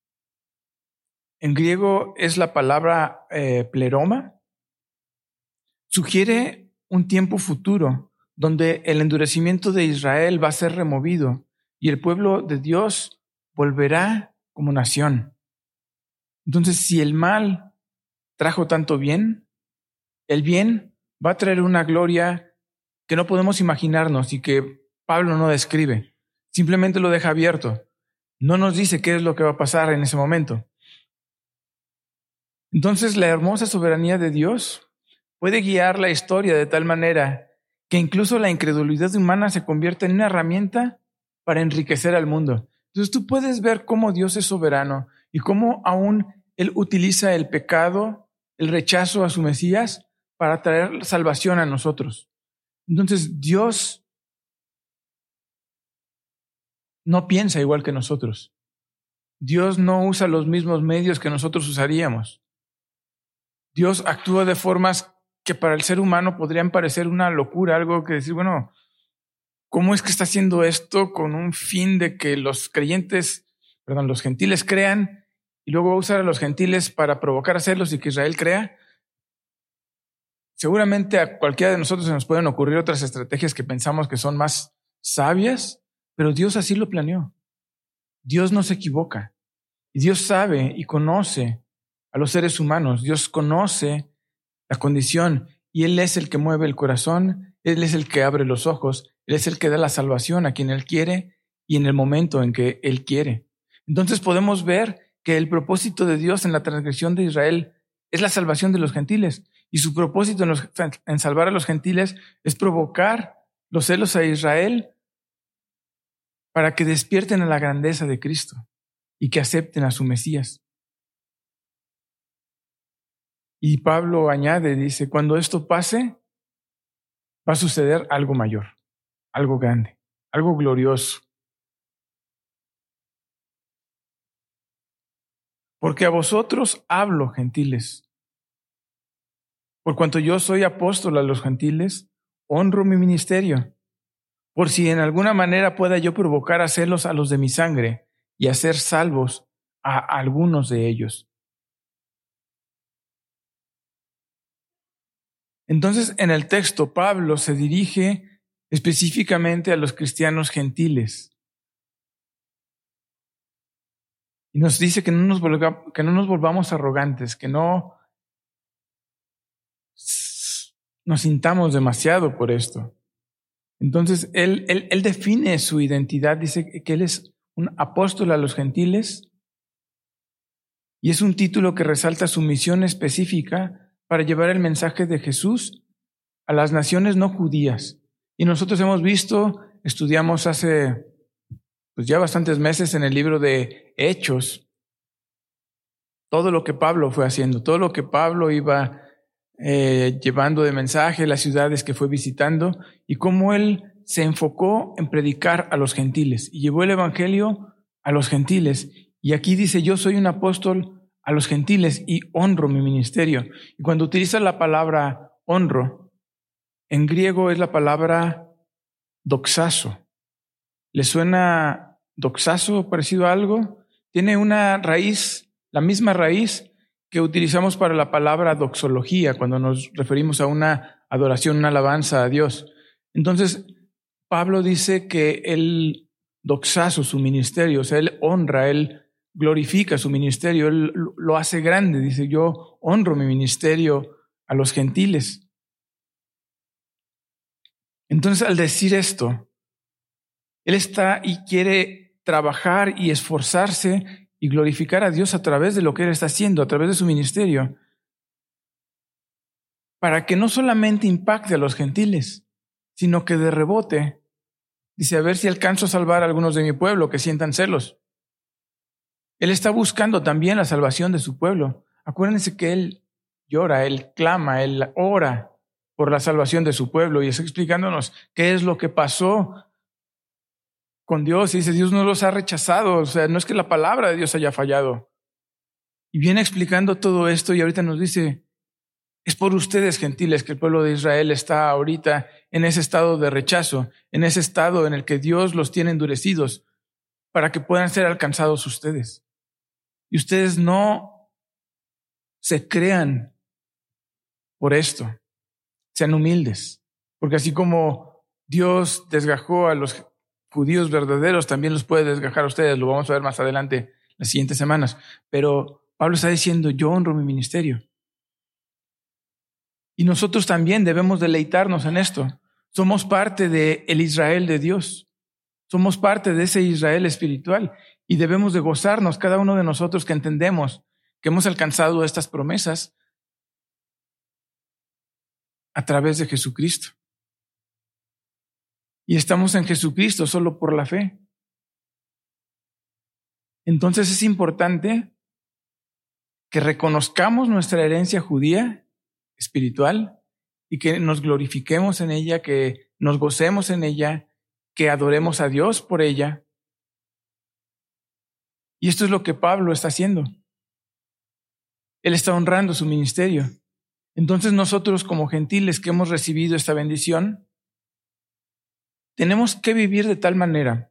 en griego es la palabra eh, pleroma. Sugiere un tiempo futuro donde el endurecimiento de Israel va a ser removido y el pueblo de Dios volverá como nación. Entonces, si el mal trajo tanto bien, el bien va a traer una gloria que no podemos imaginarnos y que Pablo no describe, simplemente lo deja abierto. No nos dice qué es lo que va a pasar en ese momento. Entonces, la hermosa soberanía de Dios puede guiar la historia de tal manera que incluso la incredulidad humana se convierte en una herramienta para enriquecer al mundo. Entonces, tú puedes ver cómo Dios es soberano y cómo aún Él utiliza el pecado, el rechazo a su Mesías para traer salvación a nosotros. Entonces, Dios no piensa igual que nosotros. Dios no usa los mismos medios que nosotros usaríamos. Dios actúa de formas que para el ser humano podrían parecer una locura, algo que decir, bueno, ¿cómo es que está haciendo esto con un fin de que los creyentes, perdón, los gentiles crean y luego va a usar a los gentiles para provocar a celos y que Israel crea? Seguramente a cualquiera de nosotros se nos pueden ocurrir otras estrategias que pensamos que son más sabias, pero Dios así lo planeó. Dios no se equivoca. Y Dios sabe y conoce a los seres humanos. Dios conoce la condición y Él es el que mueve el corazón, Él es el que abre los ojos, Él es el que da la salvación a quien Él quiere y en el momento en que Él quiere. Entonces podemos ver que el propósito de Dios en la transgresión de Israel es la salvación de los gentiles y su propósito en, los, en salvar a los gentiles es provocar los celos a Israel para que despierten a la grandeza de Cristo y que acepten a su Mesías. Y Pablo añade, dice, cuando esto pase, va a suceder algo mayor, algo grande, algo glorioso. Porque a vosotros hablo, gentiles. Por cuanto yo soy apóstol a los gentiles, honro mi ministerio, por si en alguna manera pueda yo provocar a celos a los de mi sangre y hacer salvos a algunos de ellos. Entonces, en el texto, Pablo se dirige específicamente a los cristianos gentiles. Y nos dice que no nos, volva, que no nos volvamos arrogantes, que no nos sintamos demasiado por esto. Entonces, él, él, él define su identidad, dice que él es un apóstol a los gentiles y es un título que resalta su misión específica para llevar el mensaje de Jesús a las naciones no judías. Y nosotros hemos visto, estudiamos hace pues ya bastantes meses en el libro de Hechos, todo lo que Pablo fue haciendo, todo lo que Pablo iba eh, llevando de mensaje, las ciudades que fue visitando y cómo él se enfocó en predicar a los gentiles y llevó el evangelio a los gentiles. Y aquí dice, yo soy un apóstol a los gentiles y honro mi ministerio. Y cuando utiliza la palabra honro, en griego es la palabra doxazo. ¿Le suena doxazo parecido a algo? Tiene una raíz, la misma raíz que utilizamos para la palabra doxología, cuando nos referimos a una adoración, una alabanza a Dios. Entonces, Pablo dice que él doxazo su ministerio, o sea, él honra, él glorifica su ministerio, él lo hace grande. Dice, yo honro mi ministerio a los gentiles. Entonces, al decir esto, él está y quiere trabajar y esforzarse y glorificar a Dios a través de lo que él está haciendo, a través de su ministerio, para que no solamente impacte a los gentiles, sino que de rebote, dice, a ver si alcanzo a salvar a algunos de mi pueblo que sientan celos. Él está buscando también la salvación de su pueblo. Acuérdense que él llora, él clama, él ora por la salvación de su pueblo y está explicándonos qué es lo que pasó con Dios. Y dice, Dios no los ha rechazado, o sea, no es que la palabra de Dios haya fallado. Y viene explicando todo esto y ahorita nos dice, es por ustedes, gentiles, que el pueblo de Israel está ahorita en ese estado de rechazo, en ese estado en el que Dios los tiene endurecidos para que puedan ser alcanzados ustedes. Y ustedes no se crean por esto, sean humildes, porque así como Dios desgajó a los judíos verdaderos, también los puede desgajar a ustedes. Lo vamos a ver más adelante las siguientes semanas. Pero Pablo está diciendo, yo honro mi ministerio. Y nosotros también debemos deleitarnos en esto, Somos parte de el Israel de Dios. Somos parte de ese Israel espiritual y debemos de gozarnos cada uno de nosotros que entendemos que hemos alcanzado estas promesas a través de Jesucristo. Y estamos en Jesucristo solo por la fe. Entonces es importante que reconozcamos nuestra herencia judía espiritual y que nos glorifiquemos en ella, que nos gocemos en ella, que adoremos a Dios por ella. Y esto es lo que Pablo está haciendo. Él está honrando su ministerio. Entonces nosotros como gentiles que hemos recibido esta bendición, tenemos que vivir de tal manera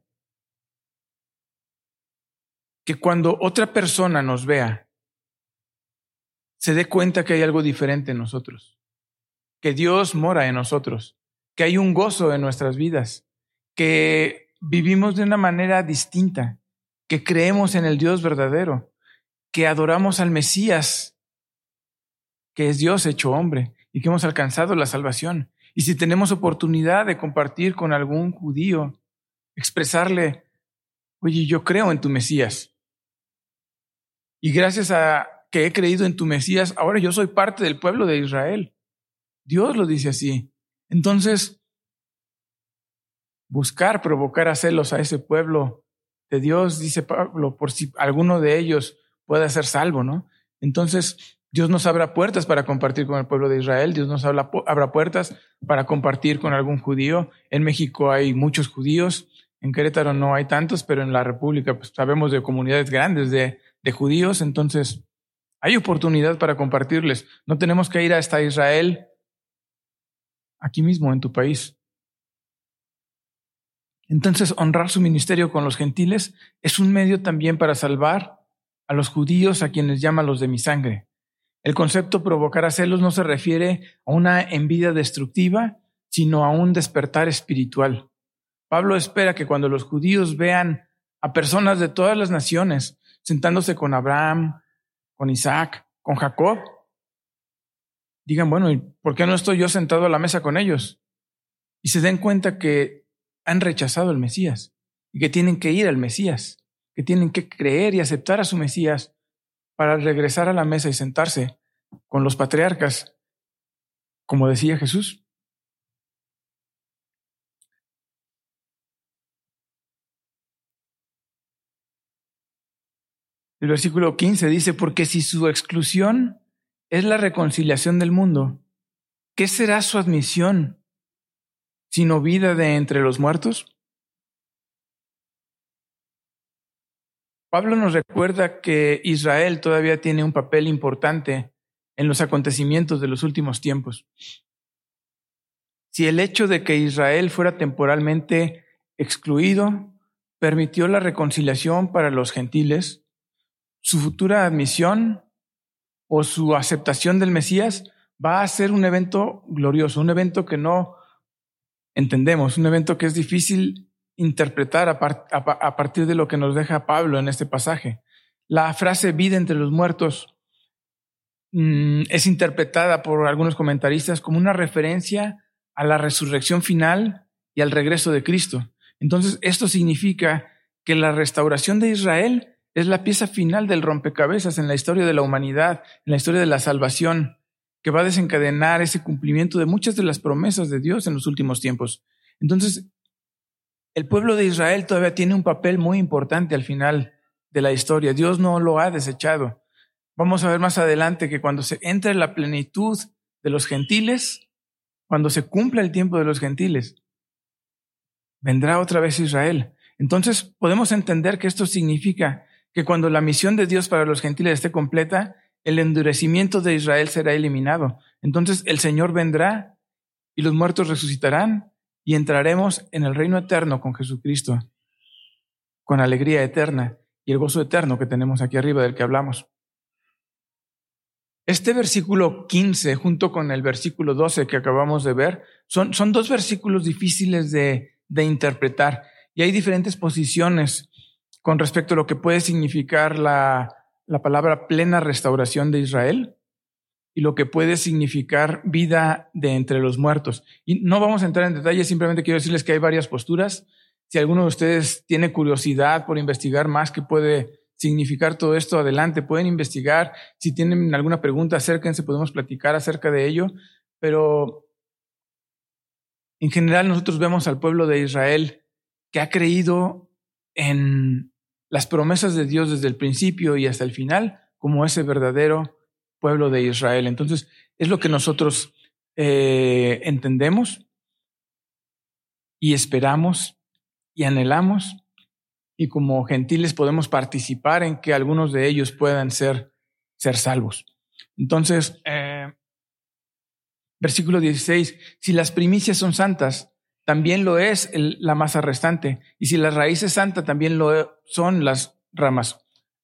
que cuando otra persona nos vea, se dé cuenta que hay algo diferente en nosotros, que Dios mora en nosotros, que hay un gozo en nuestras vidas, que vivimos de una manera distinta, que creemos en el Dios verdadero, que adoramos al Mesías, que es Dios hecho hombre, y que hemos alcanzado la salvación. Y si tenemos oportunidad de compartir con algún judío, expresarle, oye, yo creo en tu Mesías. Y gracias a que he creído en tu Mesías, ahora yo soy parte del pueblo de Israel. Dios lo dice así. Entonces, buscar provocar a celos a ese pueblo de Dios, dice Pablo, por si alguno de ellos pueda ser salvo, ¿no? Entonces, Dios nos abra puertas para compartir con el pueblo de Israel. Dios nos abra, abra puertas para compartir con algún judío. En México hay muchos judíos. En Querétaro no hay tantos, pero en la República pues, sabemos de comunidades grandes de, de judíos. Entonces, hay oportunidad para compartirles. No tenemos que ir hasta Israel, aquí mismo en tu país. Entonces, honrar su ministerio con los gentiles es un medio también para salvar a los judíos, a quienes llama los de mi sangre. El concepto provocar a celos no se refiere a una envidia destructiva, sino a un despertar espiritual. Pablo espera que cuando los judíos vean a personas de todas las naciones sentándose con Abraham, con Isaac, con Jacob, digan, bueno, ¿y por qué no estoy yo sentado a la mesa con ellos? Y se den cuenta que han rechazado al Mesías y que tienen que ir al Mesías, que tienen que creer y aceptar a su Mesías para regresar a la mesa y sentarse con los patriarcas, como decía Jesús. El versículo quince dice, porque si su exclusión es la reconciliación del mundo, ¿qué será su admisión sino vida de entre los muertos? Pablo nos recuerda que Israel todavía tiene un papel importante en los acontecimientos de los últimos tiempos. Si el hecho de que Israel fuera temporalmente excluido permitió la reconciliación para los gentiles, su futura admisión o su aceptación del Mesías va a ser un evento glorioso, un evento que no entendemos, un evento que es difícil interpretar a, part- a partir de lo que nos deja Pablo en este pasaje. La frase vida entre los muertos mmm, es interpretada por algunos comentaristas como una referencia a la resurrección final y al regreso de Cristo. Entonces, esto significa que la restauración de Israel es la pieza final del rompecabezas en la historia de la humanidad, en la historia de la salvación, que va a desencadenar ese cumplimiento de muchas de las promesas de Dios en los últimos tiempos. Entonces, el pueblo de Israel todavía tiene un papel muy importante al final de la historia. Dios no lo ha desechado. Vamos a ver más adelante que cuando se entre la plenitud de los gentiles, cuando se cumpla el tiempo de los gentiles, vendrá otra vez Israel. Entonces podemos entender que esto significa que cuando la misión de Dios para los gentiles esté completa, el endurecimiento de Israel será eliminado. Entonces el Señor vendrá y los muertos resucitarán y entraremos en el reino eterno con Jesucristo, con alegría eterna y el gozo eterno que tenemos aquí arriba del que hablamos. Este versículo quince, junto con el versículo doce que acabamos de ver, son, son dos versículos difíciles de, de interpretar y hay diferentes posiciones con respecto a lo que puede significar la, la palabra plena restauración de Israel y lo que puede significar vida de entre los muertos. Y no vamos a entrar en detalles, simplemente quiero decirles que hay varias posturas. Si alguno de ustedes tiene curiosidad por investigar más qué puede significar todo esto, adelante, pueden investigar. Si tienen alguna pregunta, acérquense, podemos platicar acerca de ello. Pero en general nosotros vemos al pueblo de Israel que ha creído en las promesas de Dios desde el principio y hasta el final como ese verdadero pueblo de Israel. Entonces, es lo que nosotros eh, entendemos y esperamos y anhelamos, y como gentiles podemos participar en que algunos de ellos puedan ser, ser salvos. Entonces, eh, versículo dieciséis, si las primicias son santas, también lo es el, la masa restante, y si la raíz es santa, también lo son las ramas.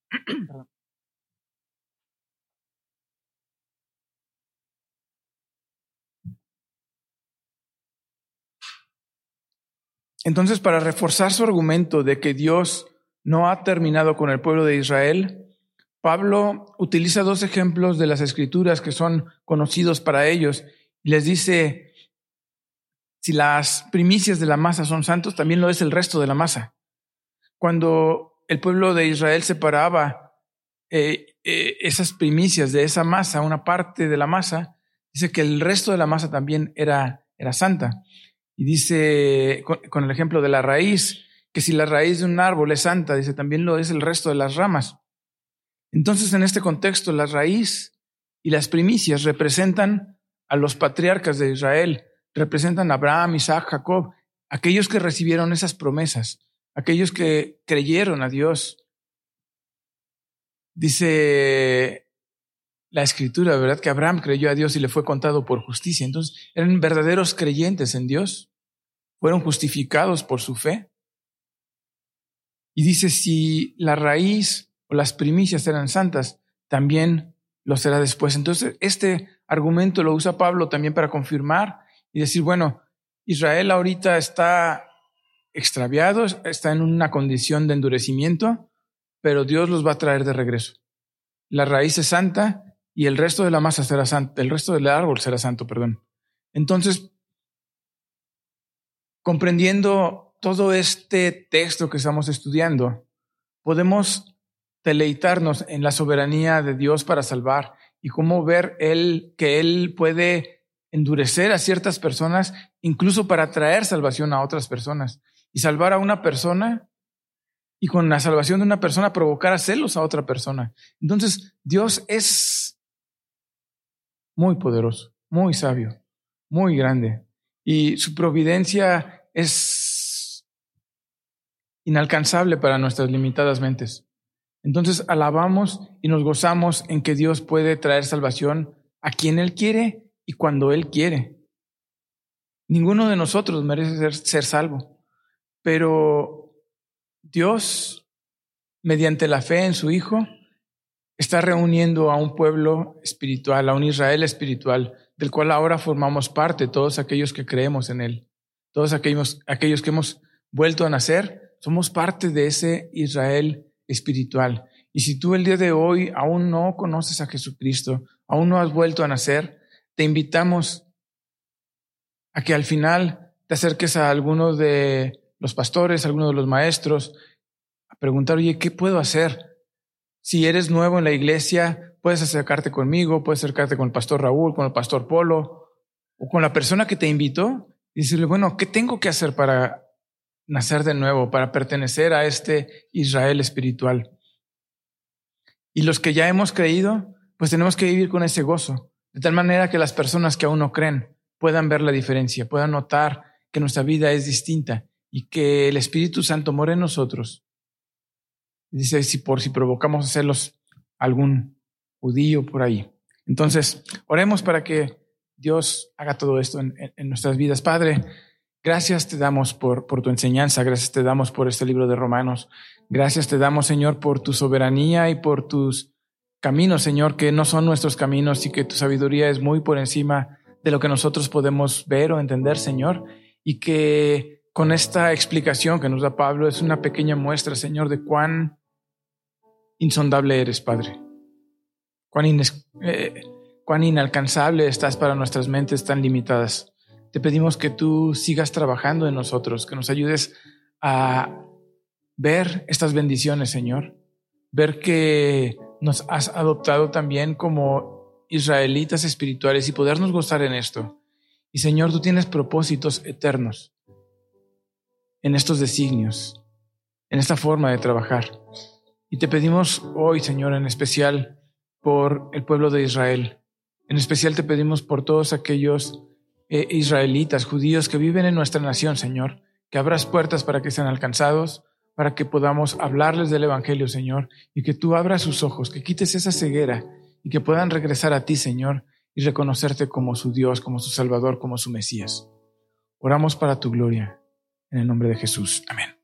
Entonces, para reforzar su argumento de que Dios no ha terminado con el pueblo de Israel, Pablo utiliza dos ejemplos de las Escrituras que son conocidos para ellos y les dice, si las primicias de la masa son santos, también lo es el resto de la masa. Cuando el pueblo de Israel separaba eh, eh, esas primicias de esa masa, una parte de la masa, dice que el resto de la masa también era, era santa. Y dice, con, con el ejemplo de la raíz, que si la raíz de un árbol es santa, dice, también lo es el resto de las ramas. Entonces, en este contexto, la raíz y las primicias representan a los patriarcas de Israel, representan a Abraham, Isaac, Jacob, aquellos que recibieron esas promesas, aquellos que creyeron a Dios. Dice la Escritura, ¿verdad?, que Abraham creyó a Dios y le fue contado por justicia. Entonces, eran verdaderos creyentes en Dios. Fueron justificados por su fe. Y dice, si la raíz o las primicias eran santas, también lo será después. Entonces, este argumento lo usa Pablo también para confirmar y decir, bueno, Israel ahorita está extraviado, está en una condición de endurecimiento, pero Dios los va a traer de regreso. La raíz es santa y el resto de la masa será santo, el resto del árbol será santo, perdón. Entonces, comprendiendo todo este texto que estamos estudiando, podemos deleitarnos en la soberanía de Dios para salvar y cómo ver él, que Él puede endurecer a ciertas personas, incluso para traer salvación a otras personas. Y salvar a una persona y con la salvación de una persona provocar a celos a otra persona. Entonces, Dios es muy poderoso, muy sabio, muy grande. Y su providencia es inalcanzable para nuestras limitadas mentes. Entonces alabamos y nos gozamos en que Dios puede traer salvación a quien Él quiere y cuando Él quiere. Ninguno de nosotros merece ser, ser salvo, pero Dios, mediante la fe en su Hijo, está reuniendo a un pueblo espiritual, a un Israel espiritual, del cual ahora formamos parte, todos aquellos que creemos en Él, todos aquellos, aquellos que hemos vuelto a nacer, somos parte de ese Israel espiritual. Y si tú el día de hoy aún no conoces a Jesucristo, aún no has vuelto a nacer, te invitamos a que al final te acerques a alguno de los pastores, a alguno de los maestros, a preguntar, oye, ¿qué puedo hacer? Si eres nuevo en la iglesia, puedes acercarte conmigo, puedes acercarte con el pastor Raúl, con el pastor Polo, o con la persona que te invitó, y decirle, bueno, ¿qué tengo que hacer para nacer de nuevo, para pertenecer a este Israel espiritual? Y los que ya hemos creído, pues tenemos que vivir con ese gozo, de tal manera que las personas que aún no creen puedan ver la diferencia, puedan notar que nuestra vida es distinta y que el Espíritu Santo mora en nosotros. Dice, si por si provocamos a hacerlos algún judío por ahí. Entonces, oremos para que Dios haga todo esto en, en, en nuestras vidas. Padre, gracias te damos por, por tu enseñanza, gracias te damos por este libro de Romanos. Gracias te damos, Señor, por tu soberanía y por tus caminos, Señor, que no son nuestros caminos y que tu sabiduría es muy por encima de lo que nosotros podemos ver o entender, Señor, y que con esta explicación que nos da Pablo es una pequeña muestra, Señor, de cuán insondable eres, Padre. Cuán ines- eh, cuán inalcanzable estás para nuestras mentes tan limitadas. Te pedimos que tú sigas trabajando en nosotros, que nos ayudes a ver estas bendiciones, Señor. Ver que nos has adoptado también como israelitas espirituales y podernos gozar en esto. Y Señor, tú tienes propósitos eternos en estos designios, en esta forma de trabajar. Y te pedimos hoy, Señor, en especial por el pueblo de Israel. En especial te pedimos por todos aquellos eh, israelitas, judíos que viven en nuestra nación, Señor, que abras puertas para que sean alcanzados, para que podamos hablarles del Evangelio, Señor, y que tú abras sus ojos, que quites esa ceguera y que puedan regresar a ti, Señor, y reconocerte como su Dios, como su Salvador, como su Mesías. Oramos para tu gloria, en el nombre de Jesús. Amén.